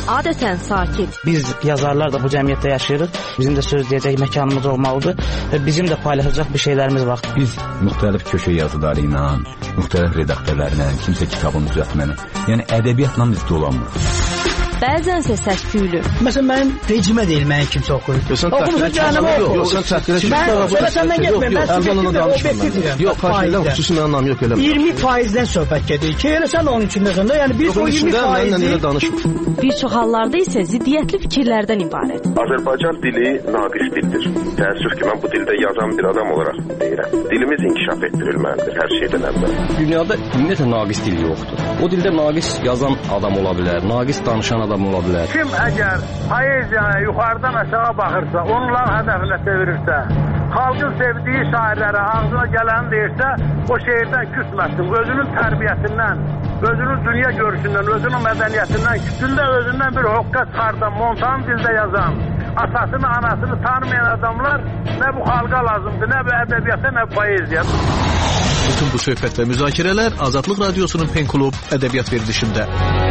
adətən sakit. Biz yazarlar da bu cəmiyyətdə yaşayırıq. Bizim də söz deyəcək məkanımız olmalıdır və bizim də paylaşacaq bir şeylərimiz var. Biz müxtəlif köşə yazıları ilə, müxtəlif redaktörlərlə, kimsə kitabın düzəltməni, yəni ədəbiyyatla biz dolanmırıq. Bəzənsə səs-küylü. Məsələn, mənim vecimə deyil, mənə kimsə oxuyur. Oxumusun cəhənnəmə oxuyur. Yox, sən təhqilə çıxma. Mən səndən getməyim, mən subjektiv və objektivdirəm. Yox, təhqildən xüsusi mənə anlam yox, eləmə. 20%-dən söhbət gedir ki, elə sən onun içindəsən də, yəni biz o 20%-i... Bir çox hallarda isə ziddiyyətli fikirlərdən ibarət. Azərbaycan dili naqis dildir. Təəssüf ki, mən bu dildə yazan bir adam olaraq deyirəm. Dilimiz inkişaf etdirilməlidir hər şeydən əvvəl. Dünyada ümumiyyətlə naqis dil yoxdur. O dildə naqis yazan adam ola bilər, naqis danışan adam ola bilər. Kim əgər poeziyaya yuxarıdan aşağı baxırsa, onların hədəfinə çevirirsə, xalqın sevdiyi şairlərə ağzına gələni deyirsə, o şeirdən küsməsin. Özünün tərbiyəsindən, özünün dünya görüşündən, özünün mədəniyyətindən, kütündə özündən bir hoqqa çıxardan, montan dildə yazan, atasını, anasını tanımayan adamlar nə bu xalqa lazımdır, nə bu ədəbiyyata, nə bu poeziya. Bütün bu söhbət və müzakirələr Azadlıq Radiosunun Pen Klub ədəbiyyat verilişində.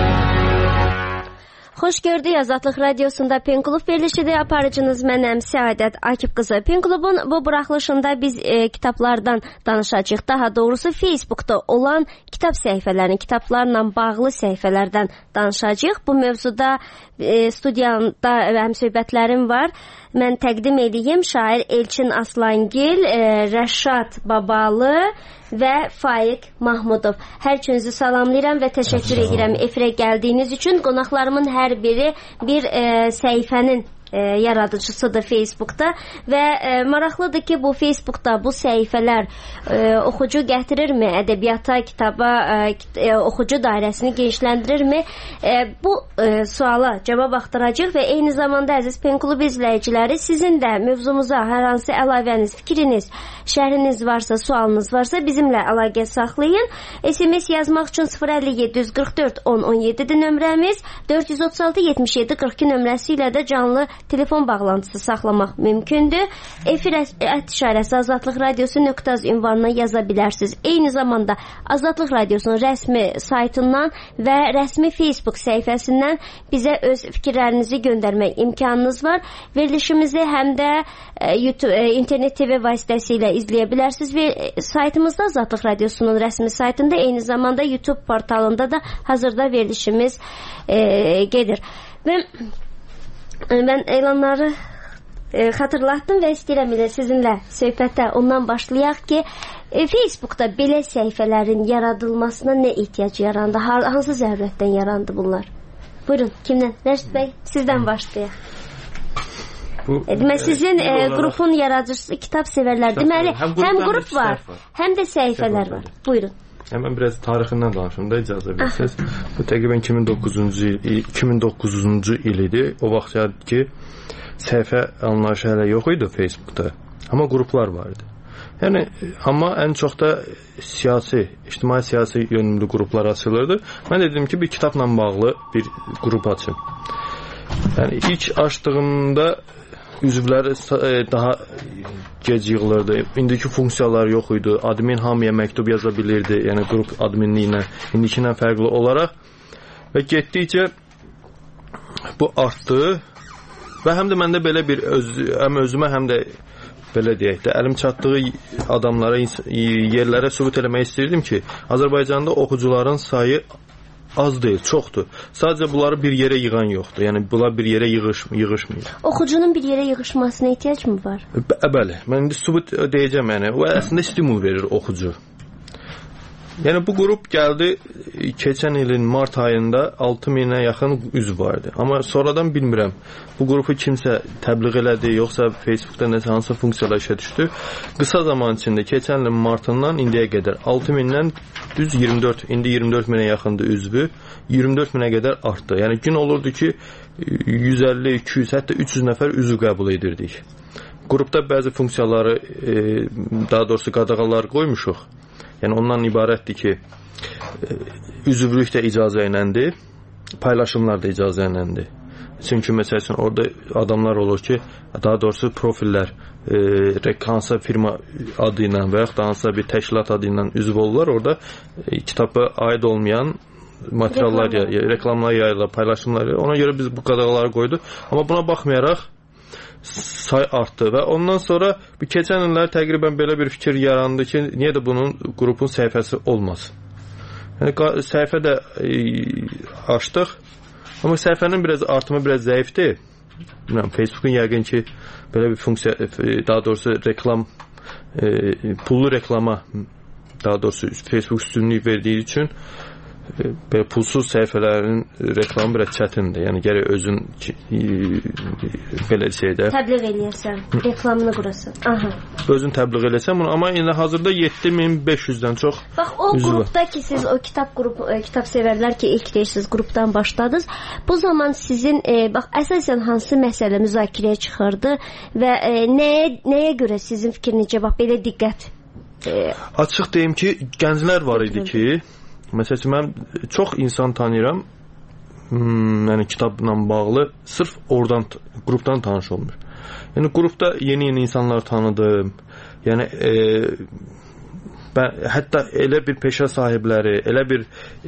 Xoş gördük, Azadlıq Radiosunda Pen Klub verilişidir. Aparıcınız mənəm Səadət Akif qızı. Pen Klubun bu buraxılışında biz kitablardan danışacağıq. Daha doğrusu Facebookda olan kitab səhifələrini, kitablarla bağlı səhifələrdən danışacağıq. Bu mövzuda studiyamda həmsöhbətlərim var. Mən təqdim edeyim şair Elçin Aslangil, Rəşad Babalı və Faiq Mahmudov. Hər üçünüzü salamlayıram və təşəkkür edirəm efirə gəldiyiniz üçün. Qonaqlarımın hər biri bir səhifənin yaradıcısıdır Facebookda və maraqlıdır ki, bu Facebookda bu səhifələr oxucu gətirirmi, ədəbiyyata, kitaba, oxucu dairəsini genişləndirirmi? Bu suala cavab axtaracaq və eyni zamanda əziz Pen Klub izləyiciləri, sizin də mövzumuza hər hansı əlavəniz, fikriniz, şərhiniz varsa, sualınız varsa bizimlə əlaqə saxlayın. SMS yazmaq üçün 057 10 17 nömrəmiz, 436 77 42 nömrəsi ilə də canlı telefon bağlantısı saxlamaq mümkündür. Efir işarəsi Azadlıq Radiosu nöqtəz ünvanına yaza bilərsiniz. Eyni zamanda Azadlıq Radiosunun rəsmi saytından və rəsmi Facebook səhifəsindən bizə öz fikirlərinizi göndərmək imkanınız var. Verilişimizi həm də internet TV vasitəsilə izləyə bilərsiniz və saytımızda Azadlıq Radiosunun rəsmi saytında, eyni zamanda YouTube portalında da hazırda verilişimiz gedir. Və mən elanları xatırlatdım və istəyirəm ilə sizinlə söhbətə ondan başlayaq ki, Facebookda belə səhifələrin yaradılmasına nə ehtiyac yarandı? Hansı zərurətdən yarandı bunlar? Buyurun, kimdən? Rəşid bəy, sizdən başlayaq. Deməli, sizin qrupun yaradıcısı kitab sevərlər. Deməli, həm qrup var, həm də səhifələr var. Buyurun. Mən biraz tarixindən danışım da, icazə verirsiniz. Bu təqribən 2009-cu il idi. O vaxt ki, səhifə anlayışı hələ yox idi Facebookda. Amma qruplar var idi. Yəni, amma ən çox da ictimai-siyasi yönümlü qruplar açılırdı. Mən dedim ki, bir kitabla bağlı bir qrup açım. Yəni, ilk açdığımda üzvləri daha gec yığılırdı. İndiki funksiyalar yox idi. Admin hamıya məktub yaza bilirdi. Yəni qrup adminliyi ilə indikindən fərqli olaraq və getdikcə bu artdı və həm də məndə belə bir həm özümə, həm də belə deyək də, əlim çatdığı adamlara, yerlərə sübut eləmək istəyirdim ki, Azərbaycanda oxucuların sayı az deyil, çoxdur. Sadəcə bunları bir yerə yığan yoxdur. Yəni bunlar bir yerə yığışmır. Oxucunun bir yerə yığışmasına ehtiyac mı var? Bəli. Mən indi sübut deyəcəm, yəni o əslində stimul verir oxucu. Yəni bu qrup gəldi keçən ilin mart ayında 6000-ə yaxın üzv vardı. Amma sonradan bilmirəm, bu qrupu kimsə təbliğ elədi, yoxsa Facebookda nəsə hansı funksiyalar işə düşdü. Qısa zaman içində keçən ilin martından indiyə qədər 6000-dən düz 24, indi 24 minə yaxındır üzvü, 24 minə qədər artdı. Yəni gün olurdu ki 150, 200, hətta 300 nəfər üzv qəbul edirdik. Qrupda bəzi funksiyaları, daha doğrusu qadağalar qoymuşuq. Yəni ondan ibarətdir ki, üzvlük də icazə iləndir, paylaşımlar da icazə iləndir. Çünki məsəl üçün orada adamlar olur ki, daha doğrusu profillər hansısa firma adı ilə və yaxud da hansısa bir təşkilat adı ilə üzv olurlar. Orada kitaba aid olmayan materiallar, reklamlar yayılır, paylaşımlar yayılır. Ona görə biz bu qadağaları qoyduq. Amma buna baxmayaraq say artdı və ondan sonra bu keçən illər təqribən belə bir fikir yarandı ki, niyə də bunun qrupun səhifəsi olmaz? Yəni səhifə də açdıq, amma səhifənin artımı biraz zəifdir. Bilmirəm, Facebook'un yəqin ki belə bir funksiya, daha doğrusu reklam, pullu reklama, daha doğrusu Facebook üstünlük verdiyi üçün belə pulsuz səhifələrin reklamı biraz çətindir. Yəni gərək özün belə şeydə təbliğ eləyəsən, reklamını qurasan. Aha. Özün təbliğ eləsən bunu, amma indi hazırda 7500-dən çox. Bax o qrupda ki siz o kitab sevərlər ki ilk deyirsiniz qrupdan başladınız. Bu zaman sizin bax əsasən hansı məsələ müzakirəyə çıxırdı və nəyə görə sizin fikrinizcə bax belə diqqət? Açıq deyim ki, gənclər var idi ki, məsələn, mən çox insan tanıyıram, yəni kitabla bağlı, sırf oradan, qrupdan tanış olmuş. Yəni, qrupda yeni insanlar tanıdım. Yəni, hətta elə bir peşə sahibləri, elə bir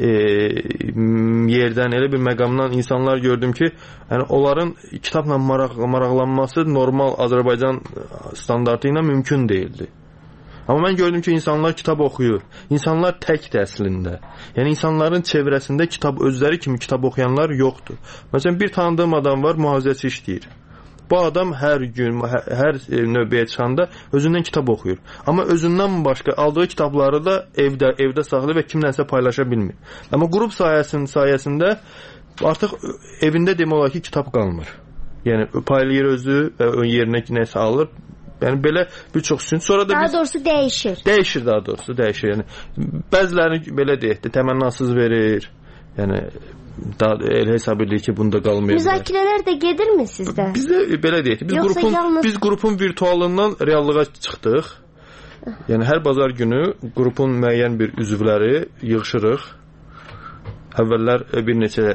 yerdən, elə bir məqamdan insanlar gördüm ki, yəni, onların kitabla maraqlanması normal Azərbaycan standartı ilə mümkün deyildi. Amma mən gördüm ki, insanlar kitab oxuyur. İnsanlar təkdir əslində. Yəni, insanların çevrəsində kitab, özləri kimi kitab oxuyanlar yoxdur. Məsələn, bir tanıdığım adam var, mühafizəçi işləyir. Bu adam hər gün, hər növbəyə çıxanda özündən kitab oxuyur. Amma özündən başqa aldığı kitabları da evdə saxlayır və kimlənsə paylaşa bilmir. Amma qrup sayəsində artıq evində demək olar ki, kitab qalmır. Yəni, paylayır özü və yerinə nəsə alır. Yəni belə bir çox üçün sonra da daha doğrusu dəyişir. Dəyişir daha doğrusu, dəyişir. Yəni bəziləri belə deyək də təmənnasız verir. Yəni elə hesab edir ki, bunda qalmayır. Müzakirələr də gedirmi sizdə? Bizdə belə deyək. Biz qrupun virtualından reallığa çıxdıq. Yəni hər bazar günü qrupun müəyyən bir üzvləri yığışırıq. Əvvəllər bir neçə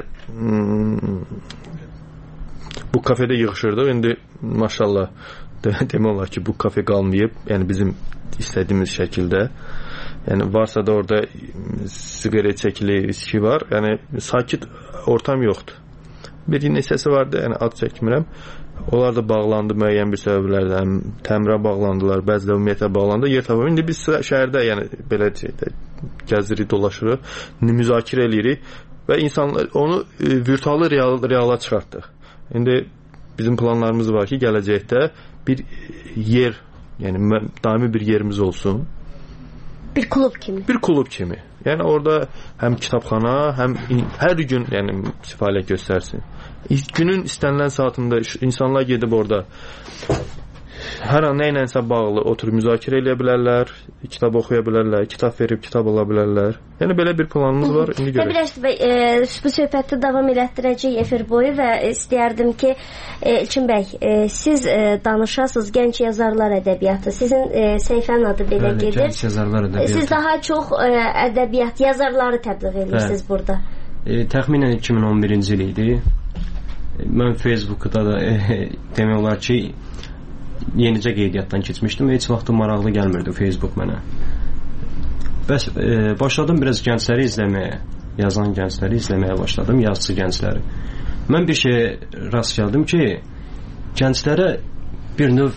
bu kafedə yığışırdıq. İndi maşallah demək olar ki, bu kafe qalmayıb, yəni bizim istədiyimiz şəkildə. Yəni varsa da orada siqaret çəkili, viski var. Yəni sakit ortam yoxdur. Bir neçəsi vardı, yəni ad çəkmirəm. Onlar da bağlandı müəyyən bir səbəblərdən. Təmirə bağlandılar, bəziləri ümumiyyətlə bağlandı. Yer tapıb. İndi biz şəhərdə, yəni belə gəzirik, dolaşırıq, müzakirə edirik və insanlar onu virtual reala çıxartdıq. İndi bizim planlarımız var ki, gələcəkdə bir yer, yəni daimi bir yerimiz olsun. Bir klub kimi. Bir klub kimi. Yəni orada həm kitabxana, həm hər gün yəni fəaliyyət göstərsin. Günün istənilən saatında insanlar gedib orada hər an nə ilənsə bağlı oturub müzakirə edə bilərlər, kitab oxuya bilərlər, kitab verib kitab ala bilərlər. Yəni belə bir planımız var, indi görək. Təbii bu söhbəti davam elətdirəcək efir boyu və istəyərdim ki, İlkin bəy, siz danışasınız gənc yazarlar ədəbiyyatı. Sizin səhifənin adı belə gedir. Gənc yazarlar ədəbiyyatı. Siz daha çox ədəbiyyat yazarları təbliğ edirsiniz burada. Təxminən 2011-ci il idi. Mən Facebookda da demək olar ki, yenicə qeydiyyatdan keçmişdim. Heç vaxt maraqlı gəlmirdi Facebook mənə. Bəs başladım biraz gəncləri izləməyə, yazan gəncləri izləməyə başladım, yazıcı gəncləri. Mən bir şeyə rast gəldim ki, gənclərə bir növ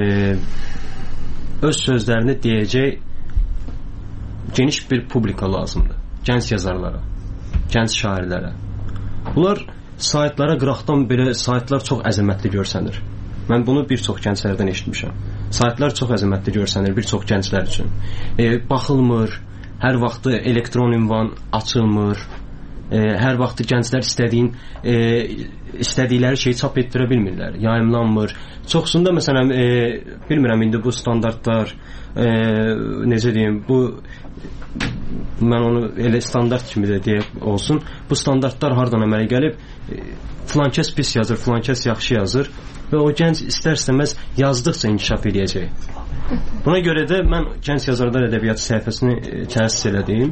öz sözlərini deyəcək geniş bir publika lazımdır. Gənc yazarlara, gənc şairlərə. Bunlar saytlara qıraqdan belə saytlar çox əzəmətli görsənir. Mən bunu bir çox gənclərdən eşitmişəm. Saytlar çox əzəmətli görsənir bir çox gənclər üçün. Baxılmır, hər vaxt elektron ünvan açılmır. Hər vaxt gənclər istədikləri şeyi çap etdirə bilmirlər, yayımlanmır. Çoxsunda məsələn bilmirəm indi bu standartlar necə deyim, bu mən onu elə standart kimi də deyək olsun. Bu standartlar hardan əmələ gəlib? Filankəs pis yazır, filankəs yaxşı yazır və o gənc istər-istəməz yazdıqca inkişaf edəcək. Buna görə də mən Gənc Yazarlar Ədəbiyyatı səhifəsini təsis elədim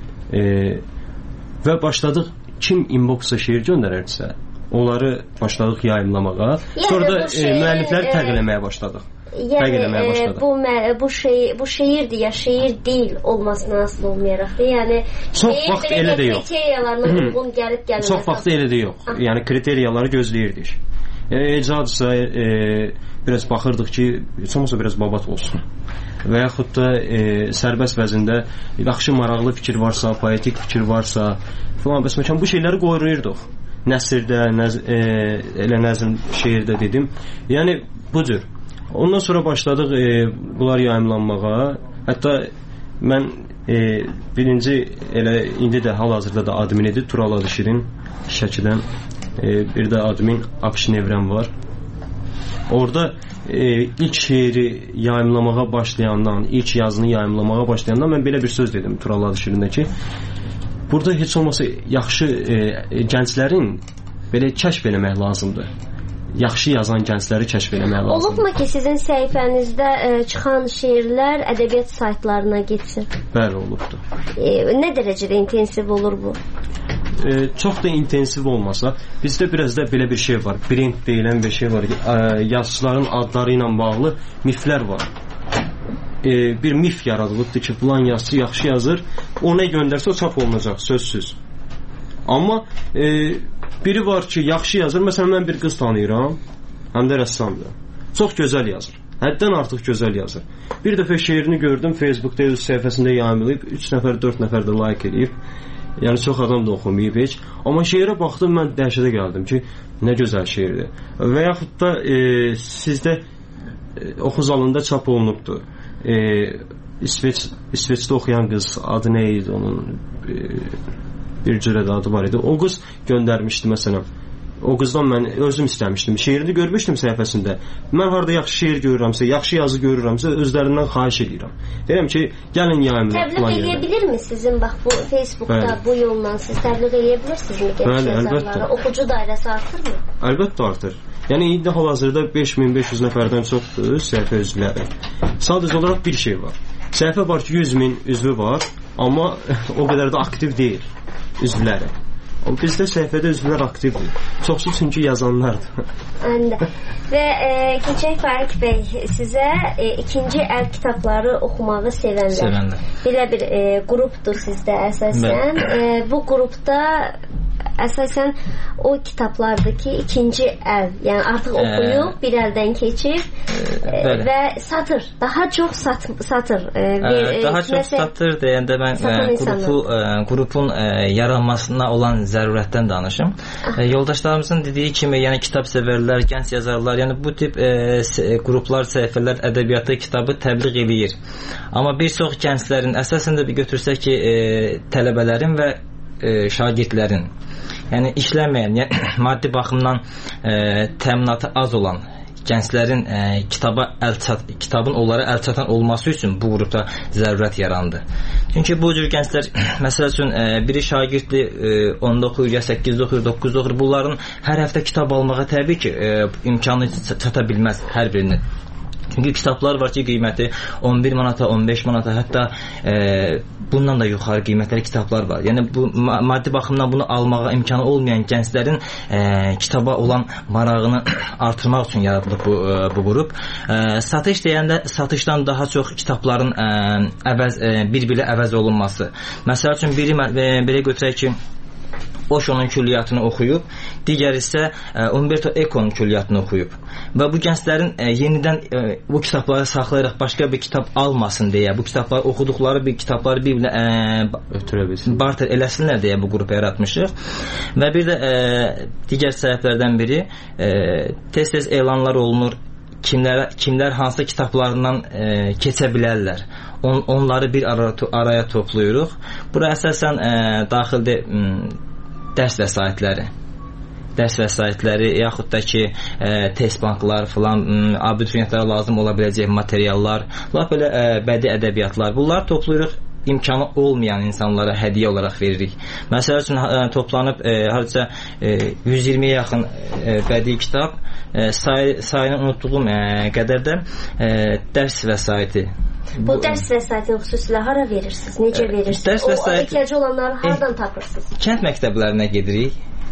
və başladıq kim inboxa şeir göndərərsə onları başladıq yayımlamağa. Sonra da müəllifləri təqdim eləməyə başladıq. fərq eləməyə başladı. Bu şeirdir ya, şeir deyil olmasına asıl olmayaraq da, yəni çox vaxt elə də yox. Kriteriyalarına uyğun gəlib-gəlməməsi. Çox vaxt elə də yox. Yəni kriteriyaları gözləyirdik. Ecadsa biraz baxırdıq ki, somsa biraz babat olsun. Və yaxud da sərbəst vəzində yaxşı maraqlı fikir varsa, poetik fikir varsa, falan bəs məkan bu şeyləri qoyurduq. Nəsrdə, elə nəzm şeirdə dedim. Yəni bu cür. Ondan sonra başladıq bunlar yayımlanmağa. Hətta mən birinci elə indi də hal-hazırda da adminidir Tural Adışirin Şəkidən. Bir də admin Akşin Evrən var. Orada ilk şeiri yayımlamağa başlayandan, ilk yazını yayımlamağa başlayandan mən belə bir söz dedim Tural Adışirində ki, burada heç olmasa yaxşı gənclərin belə kəşf eləmək lazımdır. Yaxşı yazan gəncləri kəşf eləmək lazımdır. Olubmu ki, sizin səhifənizdə çıxan şeirlər ədəbiyyat saytlarına getsin? Bəli, olubdur. Nə dərəcədə intensiv olur bu? Çox da intensiv olmasa, bizdə biraz da belə bir şey var. Brend deyilən bir şey var. Yazıçıların adları ilə bağlı miflər var. Bir mif yaradılıbdır ki, filan yazıçı yaxşı yazır, o nə göndərsə o çap olunacaq, sözsüz. Amma biri var ki, yaxşı yazır. Məsələn, mən bir qız tanıyıram, həm də rəssamdır. Çox gözəl yazır. Həddən artıq gözəl yazır. Bir dəfə şeirini gördüm, Facebookda öz səhifəsində yayımlayıb, 3 nəfər, 4 nəfər də like edib. Yəni çox adam da oxumayıb heç. Amma şeirə baxdım, mən dəhşətə gəldim ki, nə gözəl şeirdir. Və yaxud da sizdə oxu zalında çap olunubdur. İsveçdə oxuyan qız, adı nə idi onun? Bir cürə də adı var idi. O qız göndərmişdi məsələn. O qızdan mən özüm istəmişdim. Şeirini görmüşdüm səhifəsində. Mən harada yaxşı şeir görürəmsə, yaxşı yazı görürəmsə, özlərindən xahiş edirəm. Deyirəm ki, gəlin yayımlayın. Təbliğ edə bilirmi sizin bax bu Facebookda bu yolla siz təbliğ edə bilirsiniz gənc yazarlara? Oxucu dairəsi artırmı? Əlbəttə artır. Yəni indi hal-hazırda 5500 nəfərdən çoxdur səhifə üzvləri. Sadəcə olaraq bir şey var. Səhifə var ki, 100.000 üzvü var, amma o qədər də aktiv deyil üzvləri. Bizdə səhifədə üzvlər aktivdir. Çoxsu çünki yazanlardır. Və keçək Fərid bəy, sizə ikinci əl kitabları oxumağı sevənlər. Belə bir qrupdur sizdə əsasən. Bu qrupda əsasən o kitablardakı ikinci əl, yəni artıq oxuyub, bir əldən keçib və satır, daha çox satır. Daha çox satır deyəndə mən qrupun yaranmasına olan zərurətdən danışım. Yoldaşlarımızın dediyi kimi, yəni kitab sevərlər, gənc yazarlar, yəni bu tip qruplar, səhifələr ədəbiyyatı kitabı təbliğ eləyir. Amma bir çox gənclərin, əsasən də bir götürsək ki, tələbələrin və şagirdlərin, yəni işləməyən, yəni maddi baxımdan təminatı az olan gənclərin kitabın onlara əl çatan olması üçün bu qrupda zərurət yarandı. Çünki bu cür gənclər, məsəl üçün biri şagirddir, 10-da oxuyur, ya 8-də oxuyur, 9-da oxuyur, bunların hər həftə kitab almağa təbii ki, imkanı çata bilməz hər birinin. Çünki kitablar var ki, qiyməti 11 manata, 15 manata, hətta bundan da yuxarı qiymətli kitablar var. Yəni bu maddi baxımdan bunu almağa imkanı olmayan gənclərin kitaba olan marağını artırmaq üçün yaradılıb bu qrup. Satış deyəndə satışdan daha çox kitabların bir-biri əvəz olunması. Məsəl üçün biri belə götürək ki, Osho'nun külliyyatını oxuyub, digər isə Umberto Eco'nun külliyyatını oxuyub. Və bu gənclərin yenidən bu kitabları saxlayaraq başqa bir kitab almasın deyə, bu kitabları oxuduqları bir kitabları bir-birinə barter eləsinlər deyə bu qrupu yaratmışıq. Və bir də digər səhifələrdən biri tez-tez elanlar olunur, kimlər hansı kitablarından keçə bilərlər. Onları bir araya toplayırıq. Bura əsasən daxildə dərs vəsaitləri, yaxud da ki test banklar filan, abituriyentlərə lazım ola biləcək materiallar, lap belə bədii ədəbiyyatlar, bunlar toplayırıq, imkanı olmayan insanlara hədiyyə olaraq veririk. Məsəl üçün toplanıb harca 120-yə yaxın bədii kitab, sayını unutduğum qədər də dərs vəsaiti. Bu dərs vəsaitini xüsusilə hara verirsiniz? Necə verirsiniz? O ehtiyacı olanları haradan tapırsınız? Kənd məktəblərinə gedirik.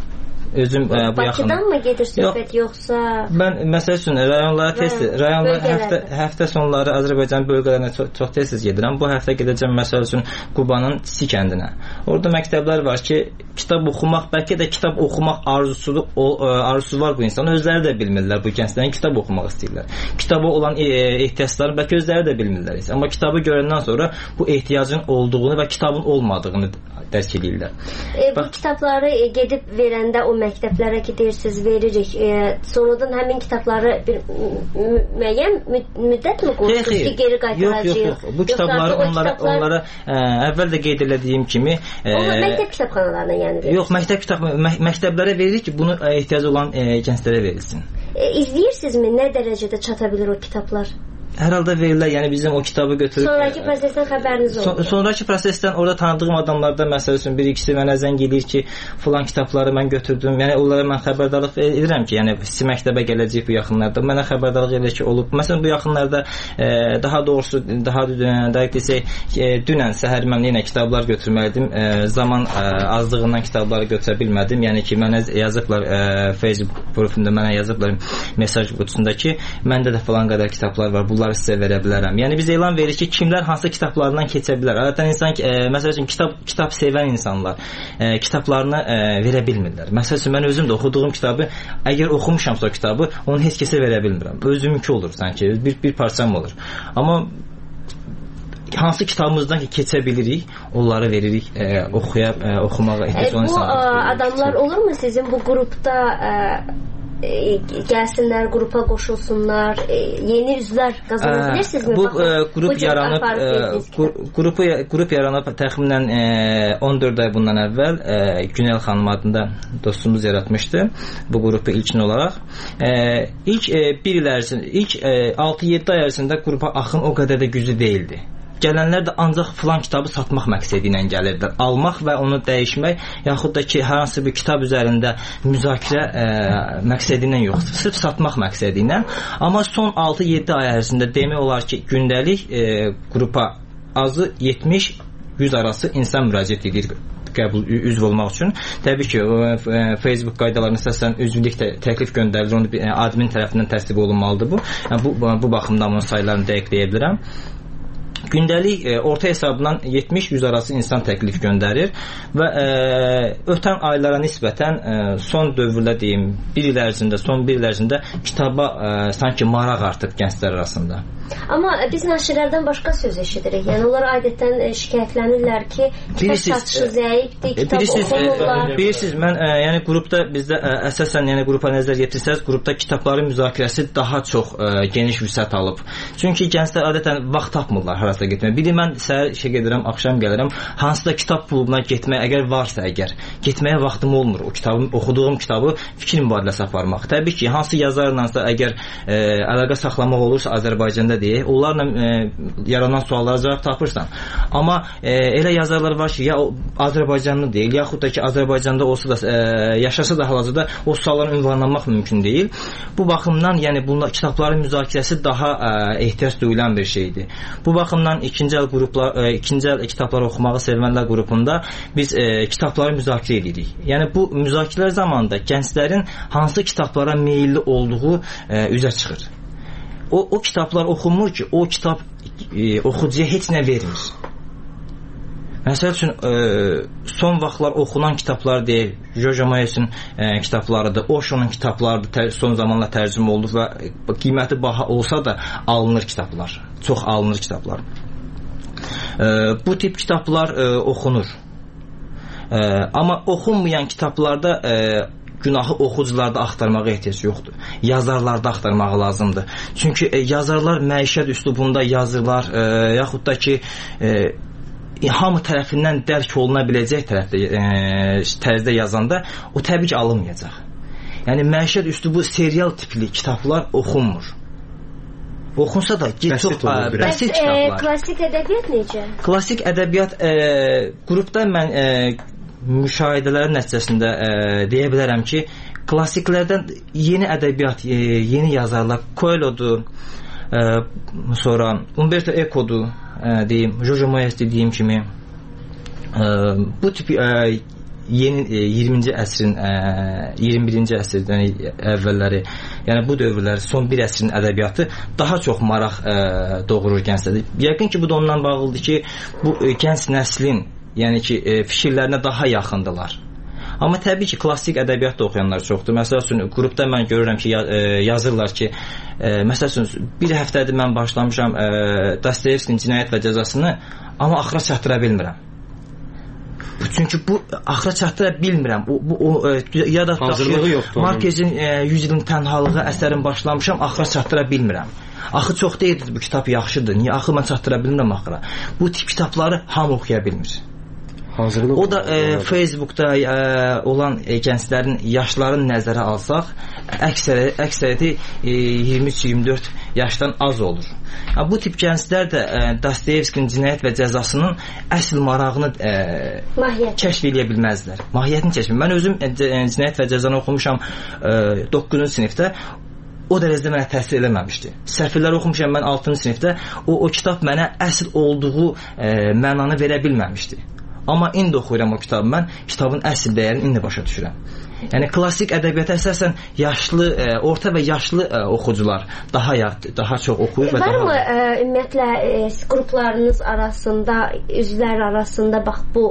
özüm bu yaxın. Bakıdan mı gedir söhbət yoxsa? Mən məsəl üçün rayonlara həftə sonları Azərbaycan bölgələrinə çox tez gedirəm. Bu həftə gedəcəm məsəl üçün Qubanın Tisi kəndinə. Orada məktəblər var ki, kitab oxumaq, bəlkə də kitab oxumaq arzusu var bu insanın. Özləri də bilmirlər bu gənclərin kitab oxumaq istəyirlər. Kitaba olan ehtiyacları bəlkə özləri də bilmirlər. Amma kitabı görəndən sonra bu ehtiyacın olduğunu və kitabın olmadığını dərk edirlər. Bu kitabları gedib verəndə o məktəblərə ki deyirsiniz veririk. Sonradan həmin kitabları bir müəyyən müddət mi qoyursunuz ki geri qaytaracağıq? Yox. Bu kitabları onlara əvvəl də qeyd etdiyim kimi məktəb kitabxanalarına yəni verirsiniz. Yox, məktəblərə veririk ki, bunu ehtiyacı olan gənclərə verilsin. İzləyirsinizmi nə dərəcədə çata bilir o kitablar? Hər halda verirlər, yəni bizim o kitabı götürüb. Sonraki prosesdən xəbəriniz olur. Sonraki prosesdən orada tanıdığım adamlardan məsəl üçün bir ikisi mənə zəng edir ki, falan kitabları mən götürdüm. Yəni onlara mən xəbərdarlıq edirəm ki, yəni siz məktəbə gələcək bu yaxınlarda. Mənə xəbərdarlıq edir ki, olub. Məsələn bu yaxınlarda daha doğrusu dəqiq desək, dünən səhər mən yenə kitablar götürməliydim. Zaman azlığından kitabları götürə bilmədim. Yəni ki, mənə yazıblar Facebook profilində mənə yazıblar mesaj qutusunda ki, məndə də falan qədər kitablar var. Bunları sizə verə bilərəm. Yəni biz elan veririk ki, kimlər hansı kitablarından keçə bilər. Adətən insan məsəl üçün kitab sevən insanlar kitablarını verə bilmirlər. Məsəl üçün mən özüm də oxuduğum kitabı, əgər oxumuşamsa o kitabı, onu heç kəsə verə bilmirəm. Özümünki olur sanki, bir parçam olur. Amma hansı kitabımızdan ki keçə bilirik, onları veririk oxumağa ehtiyac olan insanlar. Bu adamlar olurmu sizin bu qrupda gəlsinlər, qrupa qoşulsunlar, yeni üzvlər qazana bilirsinizmi? Bu qrup yaranıb təxminən 14 ay bundan əvvəl Günel xanım adında dostumuz yaratmışdı bu qrupu ilkin olaraq. İlk 6-7 ay ərzində qrupa axın o qədər də güclü deyildi. Gələnlər də ancaq filan kitabı satmaq məqsədi ilə gəlirdilər. Almaq və onu dəyişmək, yaxud da ki, hər hansı bir kitab üzərində müzakirə məqsədi ilə yox, sırf satmaq məqsədi ilə. Amma son 6-7 ay ərzində demək olar ki, gündəlik qrupa azı 70-100 arası insan müraciət edir üzv olmaq üçün. Təbii ki, Facebook qaydalarına əsasən üzvlük təklif göndərilir, onu admin tərəfindən təsdiq olunmalıdır bu. Bu baxımdan onun saylarını dəqiqləyə bilirəm. Gündəlik orta hesabından 70-100 arası insan təklif göndərir və ötən aylara nisbətən son dövrdə deyim, son bir il ərzində kitaba sanki maraq artıb gənclər arasında. Amma biz nəşrlərdən başqa söz eşidirik. Yəni onlar adətən şikayətlənirlər ki, kitab satışı zəifdir, kitab oxumurlar. Bilirsiniz, mən yəni qrupda bizdə əsasən yəni qrupa nəzər yetirsəz, qrupda kitabların müzakirəsi daha çox geniş vüsət alıb. Çünki gənclər adətən vaxt tapmırlar harasa getməyə. Biri mən səhər işə gedirəm, axşam gəlirəm, hansısa kitab klubuna getməyə əgər varsa getməyə vaxtım olmur. O kitabı, oxuduğum kitabı fikir mübadiləsi aparmaq. Təbii ki, hansı yazarlarsa əgər əlaqə saxlamaq olursa Azərbaycanda deyək, onlarla yaranan suallara cavab tapırsan. Amma elə yazarlar var ki, ya Azərbaycanlı deyil, yaxud da ki, Azərbaycanda olsa da yaşasa da hal-hazırda o suallara ünvanlanmaq mümkün deyil. Bu baxımdan, yəni bunlar kitabların müzakirəsi daha ehtiyac duyulan bir şeydir. Bu baxımdan ikinci əl kitabları oxumağı sevənlər qrupunda biz kitabları müzakirə edirik. Yəni bu müzakirələr zamanında gənclərin hansı kitablara meylli olduğu üzə çıxır. O kitablar oxunmur ki, o kitab oxucuya heç nə vermir. Məsəl üçün son vaxtlar oxunan kitablar deyil, Jojo Moyesin kitablarıdır, Osho'nun kitablarıdır, son zamanlar tərcümə oldu və qiyməti baha olsa da alınır kitablar, çox alınır kitablar. Bu tip kitablar oxunur. Amma oxunmayan kitablarda günahı oxucularda axtarmağa ehtiyac yoxdur. Yazarlarda axtarmağı lazımdır. Çünki yazarlar məişət üslubunda yazırlar, yaxud da ki hamı tərəfindən dərk oluna biləcək tərzdə yazanda o təbii ki alınmayacaq. Yəni məişət üslubu serial tipli kitablar oxunmur. Oxunsa da çox bəsit kitablar. Klassik ədəbiyyat necə? Klassik ədəbiyyat qrupda mən müşahidələrin nəticəsində deyə bilərəm ki, klassiklərdən yeni ədəbiyyat, yeni yazarlar, Coelho'dur, sonra Umberto Eco'dur, deyim, Jojo Moyes dediyim kimi, bu tip yeni 20-ci əsrin 21-ci əsrdən əvvəlləri, yəni bu dövrlər son bir əsrin ədəbiyyatı daha çox maraq doğurur gənclərdə. Yəqin ki, bu da ondan bağlıdır ki, bu gənc nəslin, yəni ki, fikirlərinə daha yaxındılar. Amma təbii ki, klassik ədəbiyyat da oxuyanlar çoxdur. Məsəl üçün, qrupda mən görürəm ki, yazırlar ki, məsəl üçün, bir həftədir mən başlamışam Dostoyevskinin Cinayət və Cəzasını, amma axıra çatdıra bilmirəm. Çünki bu axıra çatdıra bilmirəm. Ya da Markezin 100 ilin tənhalığı əsərin başlamışam, axıra çatdıra bilmirəm. Axı çox deyildir, bu kitab yaxşıdır. Niyə axı mən çatdıra bilmirəm axıra? Bu tip kitabları hamı oxuya bilmir. O da Facebookda olan gənclərin, yaşların nəzərə alsaq, əksəriyyəti 23-24 yaşdan az olur. Bu tip gənclər də Dostoyevskinin Cinayət və Cəzasının əsl marağını kəşf edə bilməzlər. Mahiyyətini kəşf edə. Mən özüm Cinayət və Cəzanı oxumuşam 9-cu sinifdə. O dərəcədə mənə təsir eləməmişdi. Səfirləri oxumuşam mən 6-cı sinifdə. O kitab mənə əsl olduğu mənanı verə bilməmişdi. Amma indi oxuyuram o kitabı mən, kitabın əsl dəyərini indi başa düşürəm. Yəni klassik ədəbiyyata əsasən yaşlı, orta və yaşlı oxucular daha çox oxuyur və Varmı ümumiyyətlə qruplarınız arasında, üzvlər arasında bax bu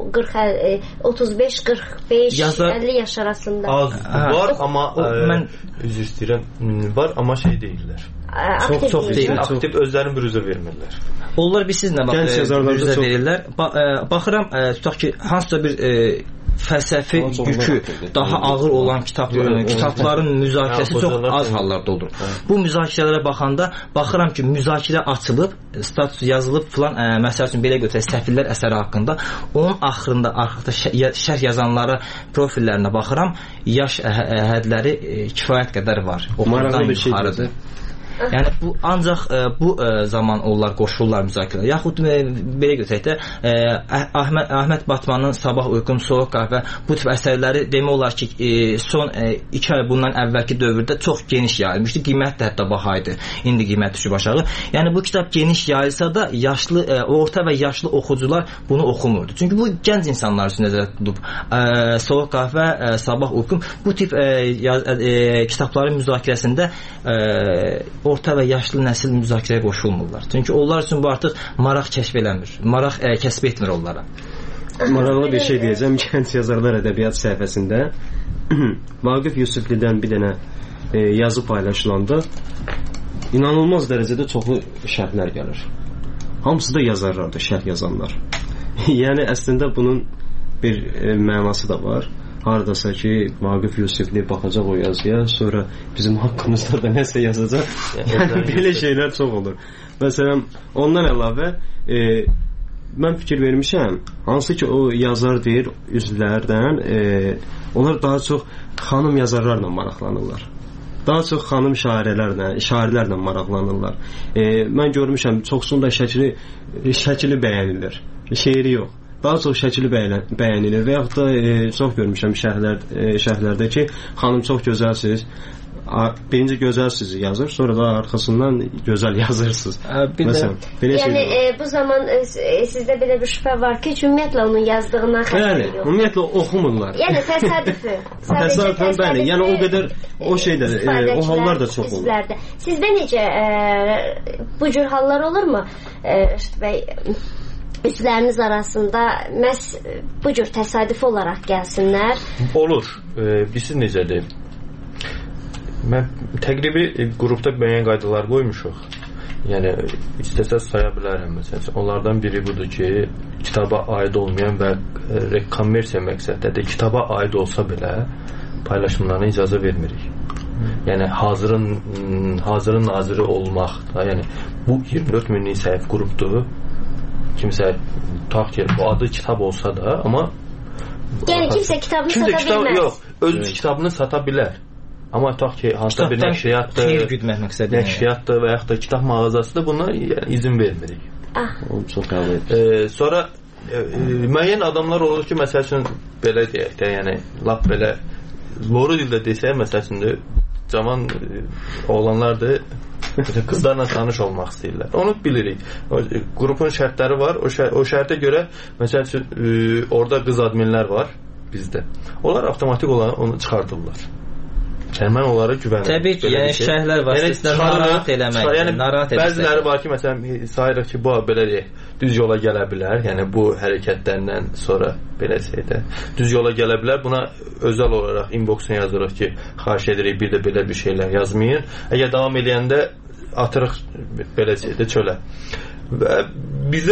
35, 45, 50 yaş arasında var, amma mən üzr istəyirəm, var, amma şey deyirlər. Çox deyil, aktiv özlərini bürüzə vermirlər. Onlar bir sizlə bürüzə verirlər. Baxıram, tutaq ki, hansısa bir fəlsəfi yükü daha ağır olan kitabların müzakirəsi çox az hallarda olur. Bu müzakirələrə baxanda baxıram ki, müzakirə açılıb, status yazılıb filan, məsəl üçün belə götürək, Səfirlər əsəri haqqında, onun axırında şərh yazanlara profillərinə baxıram, yaş hədləri kifayət qədər var. Oxumadan yuxarıdır. Yəni bu ancaq bu zaman onlar qoşulurlar müzakirəyə. Yaxud belə götürək də Əhməd Batmanın Sabah Uyqum, Soyuq qəhvə bu tip əsərləri demək olar ki, son 2 ay bundan əvvəlki dövrdə çox geniş yayılmışdı. Qiymət də hətta baha idi. İndi qiymət düşüb aşağı. Yəni bu kitab geniş yayılsa da yaşlı, orta və yaşlı oxucular bunu oxumurdu. Çünki bu gənc insanlar üçün nəzərdə tutulub. Soyuq qəhvə, Sabah Uyqum bu tip kitabların müzakirəsində orta və yaşlı nəsil müzakirəyə qoşulmurlar. Çünki onlar üçün bu artıq maraq kəşf eləmir. Maraq kəsb etmir onlara. Maraqlı bir şey deyəcəm. Gənc yazarlar ədəbiyyat səhifəsində Vaqif Yusiflidən bir dənə yazı paylaşılanda inanılmaz dərəcədə çoxlu şərhlər gəlir. Hamısı da yazarlardır, şərh yazanlar. Yəni əslində bunun bir mənası da var. Haradasa ki, Vaqif Yusifli baxacaq o yazıya, sonra bizim haqqımızda da nəsə yazacaq. Yəni belə şeylər çox olur. Məsələn, ondan əlavə mən fikir vermişəm, hansı ki o yazar deyir üzvlərdən, onlar daha çox xanım yazarlarla maraqlanırlar. Daha çox xanım şairlərlə maraqlanırlar. Mən görmüşəm, çoxsunda şəkili bəyənilir, şeiri yox. Daha çox şəkili bəyənilir və yaxud da çox görmüşəm şərhlərdə ki, xanım çox gözəlsiniz, birinci gözəlsiniz yazır, sonra da arxasından gözəl yazırsınız. Məsələn, yəni bu zaman sizdə belə bir şübhə var ki, ümumiyyətlə onun yazdığından xəbər yox. Ümumiyyətlə oxumurlar. Yəni təsadüfü. Təsadüfən bəli, yəni o qədər o şeydə, o hallar da çox olur. Sizdə necə bu cür hallar olurmu? Bəy, üzvləriniz arasında məhz bu cür təsadüfi olaraq gəlsinlər? Olur. Biz necədir? Mən təqribi qrupda müəyyən qaydalar qoymuşuq. Yəni istəsəz saya bilərəm məsələn. Onlardan biri budur ki, kitaba aid olmayan və kommersiya məqsəddə kitaba aid olsa belə paylaşımlarına icazə vermirik. Yəni hazırın naziri olmaq da, yəni bu 24 minlik səhif qrupdur. Kimsə tutaq ki, bu adı kitab olsa da, amma yəni kimsə kitabını sata bilməz. Yox, öz kitabını sata bilər. Amma tutaq ki, hansısa bir nəşriyyatdır, nəşriyyatdır və yaxud da kitab mağazasıdır, buna izin vermirik. Çox qəbul. Sonra müəyyən adamlar olur ki, məsəl üçün belə deyək də, yəni lap belə loru dildə desək, məsəl üçün cavan oğlanlardır, qızlarla tanış olmaq istəyirlər. Onu bilirik. Qrupun şərtləri var. O şərtə görə məsəl üçün orada qız adminlər var. bizdə. Onlar avtomatik olaraq onu çıxardırlar. Yəni mən onlara güvənirəm. Təbii ki, yəni şərhlər vasitəsilə narahat eləmək. Yəni bəziləri var ki, məsələn, sayırıq ki, bu belə deyək, düz yola gələ bilər. Yəni bu hərəkətlərdən sonra belə şeydə düz yola gələ bilər. Buna özəl olaraq inboxuna yazırıq ki, xahiş edirik bir də belə bir şeylər yazmayın. Əgər davam eləyəndə atırıq belə şeydə çölə. Və bizə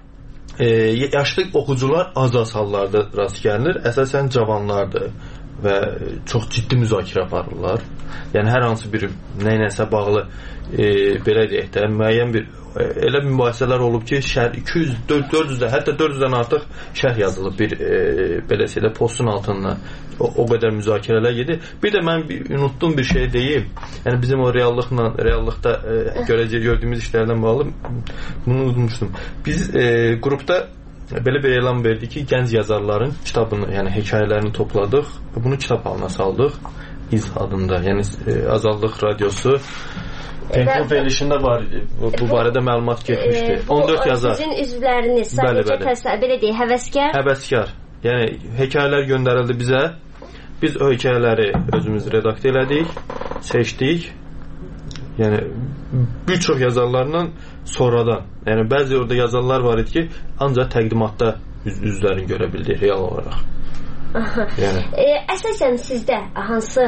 yaşlı oxucular az hallarda rast gəlinir. Əsasən cavanlardır və çox ciddi müzakirə aparırlar. Yəni hər hansı bir nəyinəsə bağlı belə deyək də müəyyən bir elə mübahisələr olub ki, şərh 200, 400-dən, hətta 400-dən artıq şərh yazılıb bir belə şeydə postun altından. O qədər müzakirələr gedir. Bir də mən unutduğum bir şey deyim. Yəni bizim o reallıqda gördüyümüz işlərdən bağlı bunu unutmuşdum. Biz qrupda belə bir elan verdik ki, gənc yazarların kitabını, yəni hekayələrini topladıq. Bunu kitab halına saldıq. İz adında. Yəni Azadlıq Radiosu Penkul verilişində var idi. Bu barədə məlumat getmişdi. 14 yazar. Sizin üzvləriniz sadəcə belə deyək, həvəskar? Həvəskar. Yəni hekayələr göndərildi bizə. Biz o hekayələri özümüz redaktə elədik, seçdik. Yəni bir çox yazarlarla sonradan. Yəni bəzi orada yazarlar var idi ki, ancaq təqdimatda üzlərini görə bildik real olaraq. Yəni əsasən sizdə hansı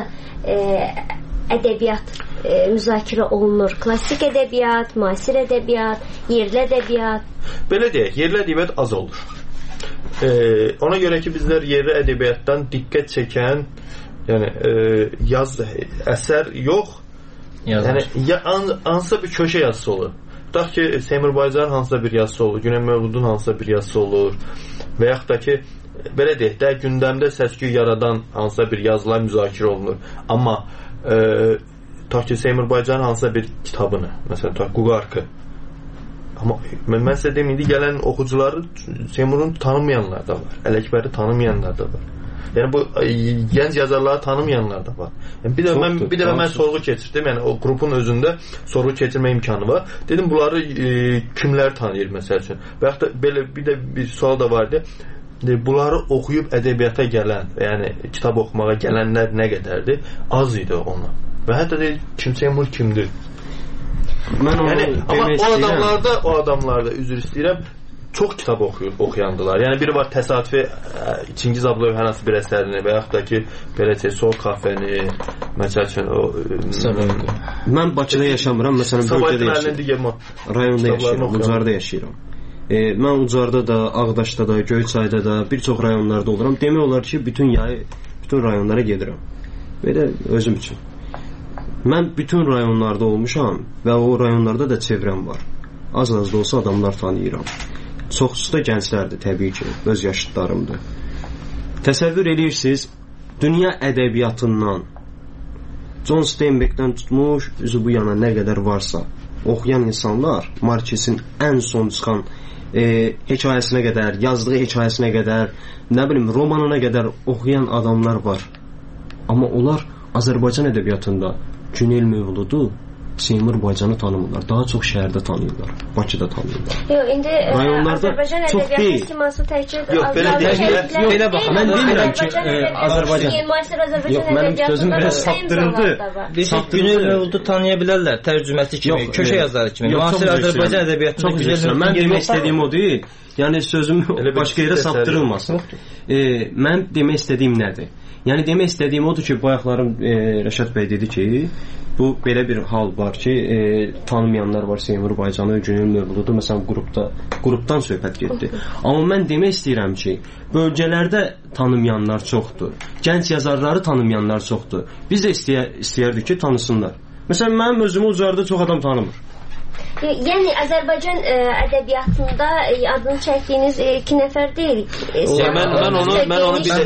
ədəbiyyat müzakirə olunur? Klassik ədəbiyyat, müasir ədəbiyyat, yerli ədəbiyyat? Belə deyək, yerli ədəbiyyat az olur. Ona görə ki, bizlər yerli ədəbiyyatdan diqqət çəkən, yəni əsər yox, yəni hansısa bir köşə yazısı olur. Tutaq ki, Seymur Baycarın hansısa bir yazısı olur, Güney Mövludun hansısa bir yazısı olur və yaxud da ki, belə deyək də, gündəmdə səs-küy yaradan hansısa bir yazılar müzakirə olunur. Amma tutaq ki, Seymur Baycarın hansısa bir kitabını, məsələn, tutaq Quqarkı. Amma mən sizə deyim, indi gələn oxucuları Seymurun tanımayanlar da var, Ələkbəri tanımayanlar da var. Yəni bu gənc yazarları tanımayanlar da var. Yəni bir dəfə mən sorğu keçirdim. Yəni o qrupun özündə sorğu keçirmə imkanı var. Dedim bunları kimlər tanıyır məsəl üçün? Və yaxud da belə bir sual da vardı. Bunları oxuyub ədəbiyyata gələn, yəni kitab oxumağa gələnlər nə qədərdir? Az idi ona. Və hətta deyir, Seymur kimdir? Amma o adamlarda üzr istəyirəm, çox kitab oxuyandılar. Yəni biri var təsadüfi Çingiz Abdullah hər hansı bir əsərini və yaxud da ki, belə Sol kafeni, məsəl üçün o mən Bakıda yaşamıram, məsələn bölgədə yaşayıram. Rayonda yaşayıram, Ucarda yaşayıram. Mən Ucarda da, Ağdaşda da, Göyçayda da, bir çox rayonlarda oluram. Demək olar ki, bütün rayonlara gedirəm. Belə özüm üçün. Mən bütün rayonlarda olmuşam və o rayonlarda da çevrəm var. Az-az da olsa adamlar tanıyıram. Çoxusu da gənclərdir, təbii ki, öz yaşıdlarımdır. Təsəvvür edirsiniz, dünya ədəbiyyatından John Steinbeckdən tutmuş, üzü bu yana nə qədər varsa, oxuyan insanlar, Markesin ən son çıxan hekayəsinə qədər, yazdığı hekayəsinə qədər, nə bilim, romanına qədər oxuyan adamlar var. Amma onlar Azərbaycan ədəbiyyatında Günel Mövludu, Seymur Baycanı tanımırlar. Daha çox şəhərdə tanıyırlar. Bakıda tanıyırlar. Yox, indi Azərbaycan ədəbiyyatı siması təkcə belə bax. Mən demirəm ki, Azərbaycan. Yox, mənim sözüm biraz saptırıldı. Biz Günel Mövludu tanıya bilərlər tərcüməsi kimi, köşə yazarı kimi. Müasir Azərbaycan ədəbiyyatı çox gözəl. Mən demək istədiyim o deyil. Yəni sözüm başqa yerə saptırılmasın. Mən demək istədiyim nədir? Yəni demək istədiyim odur ki, bayaqlarım Rəşad bəy dedi ki, bu belə bir hal var ki, tanımayanlar var Seymur Baycanı, Günel Mövludu, məsələn qrupdan söhbət getdi. Amma mən demək istəyirəm ki, bölgələrdə tanımayanlar çoxdur. Gənc yazarları tanımayanlar çoxdur. Biz də istəyərdik ki, tanısınlar. Məsələn, mənim özümü Ucarda çox adam tanımır. Yəni Azərbaycan ədəbiyyatında adını çəkdiyiniz iki nəfər deyil. Mən onu bir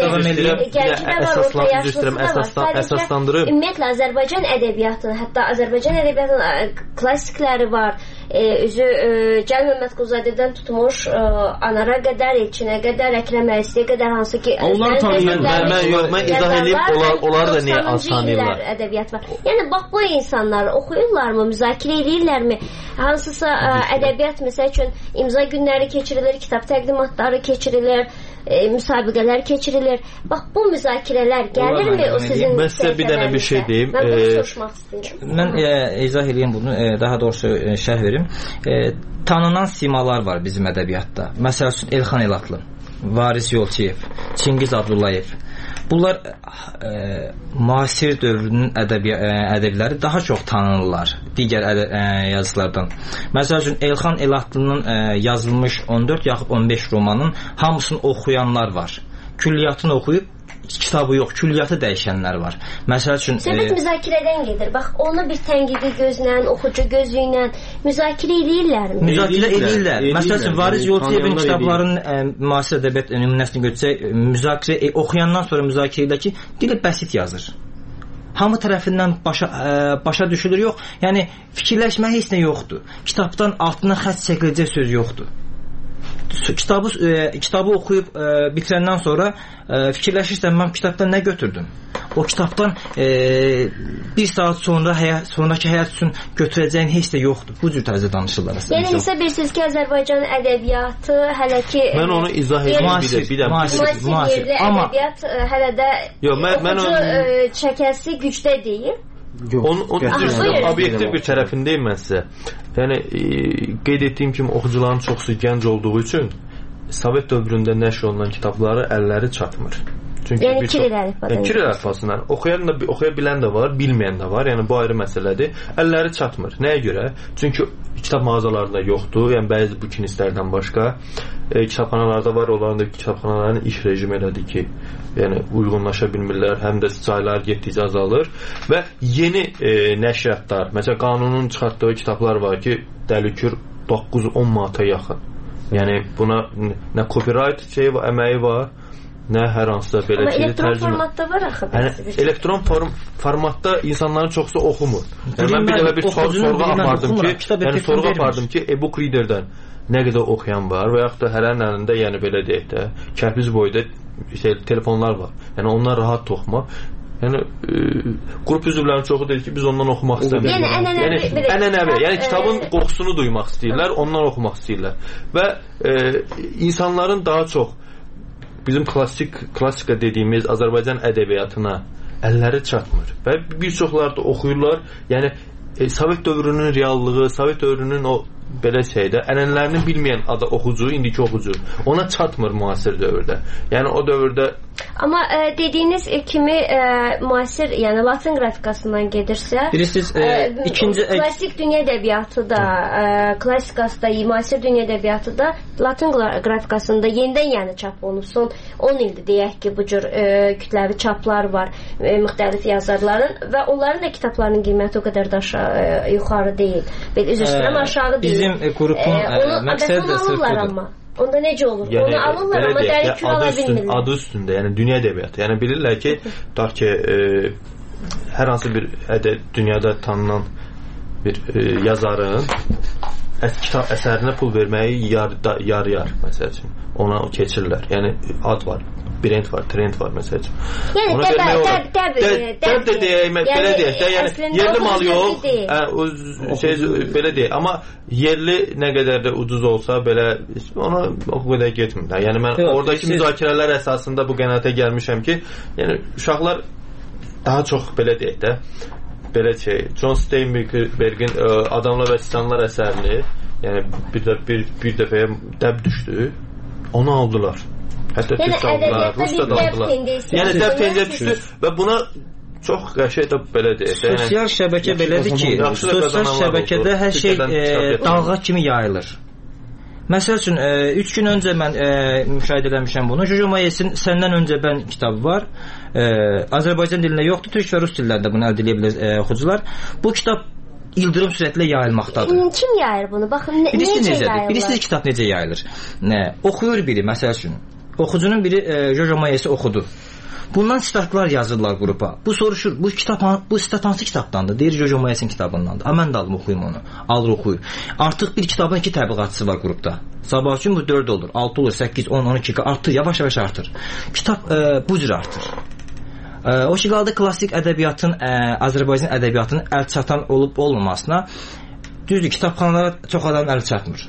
əsaslandırım. Ümumiyyətlə Azərbaycan ədəbiyyatı, hətta Azərbaycan ədəbiyyatının klassikləri var. Üzü Cəl Məmmədquluzadədən tutmuş Anara qədər, Elçinə qədər, Əkrəm Əlisiyə qədər, hansı ki onlar tanıyırlar. Mən izah edeyim, onlar da niyə az tanıyırlar? Ədəbiyyat var. Yəni bax bu insanlar oxuyurlarmı, müzakirə edirlərmi? Hansısa ədəbiyyat məsəl üçün imza günləri keçirilir, kitab təqdimatları keçirilir. müsabiqələr keçirilir. Bax, bu müzakirələr gəlirmi o sizin mən sizə bir dənə bir şey deyim. Mən bunu soruşmaq istəyirəm. Mən izah edeyim bunu, daha doğrusu şərh verim. Tanınan simalar var bizim ədəbiyyatda. Məsəl üçün Elxan Elatlı, Varis Yolçiyev, Çingiz Abdullayev. Bunlar müasir dövrünün ədəbləri daha çox tanınırlar digər yazılardan. Məsəl üçün Elxan Elatlının yazılmış 14 yaxud 15 romanın hamısını oxuyanlar var. Külliyyatını oxuyub kitabı yox, külliyyatı dəyişənlər var. Məsəl üçün söhbət müzakirədən gedir. Bax, onu bir tənqidi gözlə, oxucu gözü ilə müzakirə edirlərmi? Müzakirə edirlər. Məsəl üçün Varis Yolçiyevin kitablarının müasir ədəbiyyat nümunəsini götürsək, müzakirə oxuyandan sonra müzakirə edir ki, dili bəsit yazır. Hamı tərəfindən başa düşülür, yox. Yəni fikirləşmək heç nə yoxdur. Kitabdan altına xətt çəkiləcək söz yoxdur. Kitabı oxuyub bitirəndən sonra fikirləşirsən, mən kitabdan nə götürdüm? O kitabdan bir saat sonra sonraki həyat üçün götürəcəyin heç də yoxdur. Bu cür tərzdə danışırlar əslində. Yəni hesab edirsiniz ki, Azərbaycan ədəbiyyatı hələ ki mən onu izah edeyim bir də. Müasir ədəbiyyat hələ də oxucu çəkəsi gücdə deyil. Obyektiv bir tərəfindeyim mən sizə. Yəni qeyd etdiyim kimi oxucuların çoxsu gənc olduğu üçün Sovet dövründə nəşr olunan kitabları əlləri çatmır. Çünki yəni Kiril əlifbasından. Kiril əlifbasından oxuya bilən də var, bilməyən də var. Yəni bu ayrı məsələdir. Əlləri çatmır. Nəyə görə? Çünki kitab mağazalarında yoxdur. Yəni bəzi bu kinistlərdən başqa kitabxanalarda var. Onların da kitabxanaların iş rejimi elədir ki, yəni uyğunlaşa bilmirlər. Həm də saylar getdikcə azalır və yeni nəşriyyatlar, məsələn qanunun çıxartdığı kitablar var ki, dəlikür 9-10 manata yaxın. Yəni buna nə copyright əməyi var, nə hər hansısa belə amma elektron formatda var axı. Yəni elektron formatda insanların çoxsu oxumur. Yəni mən bir dəfə bir sorğu apardım ki, e-book readerdən nə qədər oxuyan var və yaxud da hərənin əlində, yəni belə deyək də, kərpic boyda telefonlar var. Yəni onlar rahat oxumur. Yəni qrup üzvlərinin çoxu deyir ki, biz ondan oxumaq istəmirik. Ənənəvi, yəni kitabın qoxusunu duymaq istəyirlər, ondan oxumaq istəyirlər. Və insanların daha çox bizim klasika dediyimiz Azərbaycan ədəbiyyatına əlləri çatmır. Və bir çoxları da oxuyurlar. Yəni Sovet dövrünün reallığı, Sovet dövrünün o belə şeydə ənənələrini bilməyən oxucu, indiki oxucu ona çatmır müasir dövrdə. Yəni o dövrdə amma dediyiniz kimi müasir, yəni Latın qrafikasından gedirsə, bilirsiniz, ikinci klassik dünya ədəbiyyatı da, klassikası da, müasir dünya ədəbiyyatı da Latın qrafikasında yenidən yəni çap olunub. Son 10 ildir deyək ki, bu cür kütləvi çaplar var müxtəlif yazarların və onların da kitablarının qiyməti o qədər də yuxarı deyil. Belə üzr istəyirəm, aşağı deyil. Bizim qrupun məqsədi də sırf budur. Onda necə olur? Yəni, onu alırlar, amma dəri kül ala bilmirlər. Adı üstündə, yəni dünya ədəbiyyatı. Yəni bilirlər ki, tutaq ki, hər hansı bir dünyada tanınan bir yazarın kitab əsərinə pul verməyi yarıyar, məsəl üçün. Ona keçirlər. Yəni ad var, brend var, trend var, məsəl üçün. Yəni dəb də deyək, belə deyək də, yəni yerli mal yox, belə deyək, amma yerli nə qədər də ucuz olsa belə ona o qədər getmir. Yəni mən oradakı müzakirələr əsasında bu qənaətə gəlmişəm ki, yəni uşaqlar daha çox belə deyək də, belə John Steinbeck'in Adamlar və Titanlar əsərini, yəni bir dəfəyə dəb düşdü, onu aldılar. Hətta Türk aldılar, Rus da aldılar. Yəni dəb tendiyə düşdü və buna çox qəşəng də belə deyək. Sosial şəbəkə belədir ki, sosial şəbəkədə hər şey dalğa kimi yayılır. Məsəl üçün 3 gün öncə mən müşahidə etmişəm bunu. Jojo Moyesin Səndən öncə mən kitabı var. Azərbaycan dilində yoxdur, türk və rus dillərində bunu əldə edə bilər oxucular. Bu kitab ildırım sürətlə yayılmaqdadır. Kim yayır bunu? Baxın, necə yayılır? Bilirsiniz kitab necə yayılır? Oxuyur biri, məsəl üçün. Oxucunun biri Jojo Moyesi oxudu. Bundan sitatlar yazırlar qrupa. Bu soruşur, bu sitat hansı kitabdandır? Deyir Jojo Moyesin kitabındandır. Mən də alım oxuyum onu. Alır oxuyur. Artıq bir kitabın 2 təbliğatçısı var qrupda. Sabah üçün bu 4 olur, 6 olur, 8, 10, 12 artır, yavaş-yavaş artır. Kitab bu cür artır. O ki qaldı klassik ədəbiyyatın, Azərbaycan ədəbiyyatının əl çatan olub olmamasına. Düzdür, kitabxanalara çox adam əl çatmır.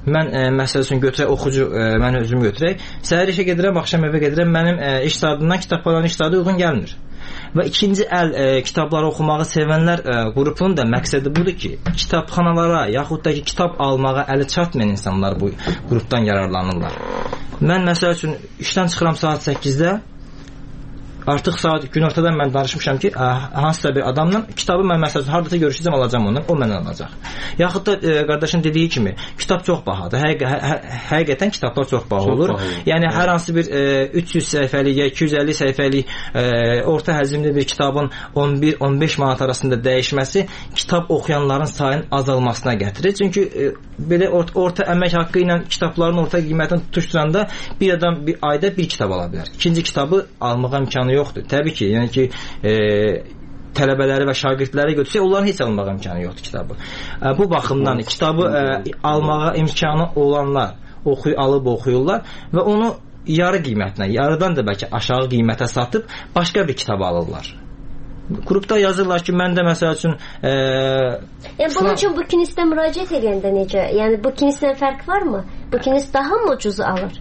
Mən məsəl üçün götürək oxucu, mən özümü götürək. Səhər işə gedirəm, axşam evə gedirəm. Mənim iş saatından kitabların iş saatı uyğun gəlmir. Və ikinci əl kitabları oxumağı sevənlər qrupunun da məqsədi budur ki, kitabxanalara yaxud da ki, kitab almağa əli çatmayan insanlar bu qrupdan yararlanırlar. Mən məsəl üçün işdən çıxıram saat 8-də. Artıq saat günortadan mən danışmışam ki, hansısa bir adamla kitabı mən məsələn hardasa görüşəcəm, alacağam ondan, o məndən alacaq. Yaxud da qardaşın dediyi kimi, kitab çox bahadır. Həqiqətən kitablar çox baha olur. Yəni hər hansı bir 300 səhifəlik ya 250 səhifəlik orta həcmli bir kitabın 11-15 manat arasında dəyişməsi kitab oxuyanların sayının azalmasına gətirir. Çünki belə orta əmək haqqı ilə kitabların orta qiymətini tutuşturanda bir adam bir ayda bir kitab ala bilər. İkinci kitabı almağa imkanı yoxdur. Təbii ki, yəni ki tələbələri və şagirdləri götürsək, onların heç almağa imkanı yoxdur kitabı. Bu baxımdan kitabı almağa imkanı olanlar alıb oxuyurlar və onu yarı qiymətinə, yarıdan da bəlkə aşağı qiymətə satıb başqa bir kitab alırlar. Qrupda yazırlar ki, mən də məsəl üçün bunun üçün bu kinisdə müraciət edəndə necə? Yəni bu kinisdən fərq varmı? Bu kinis daha mı ucuzu alır?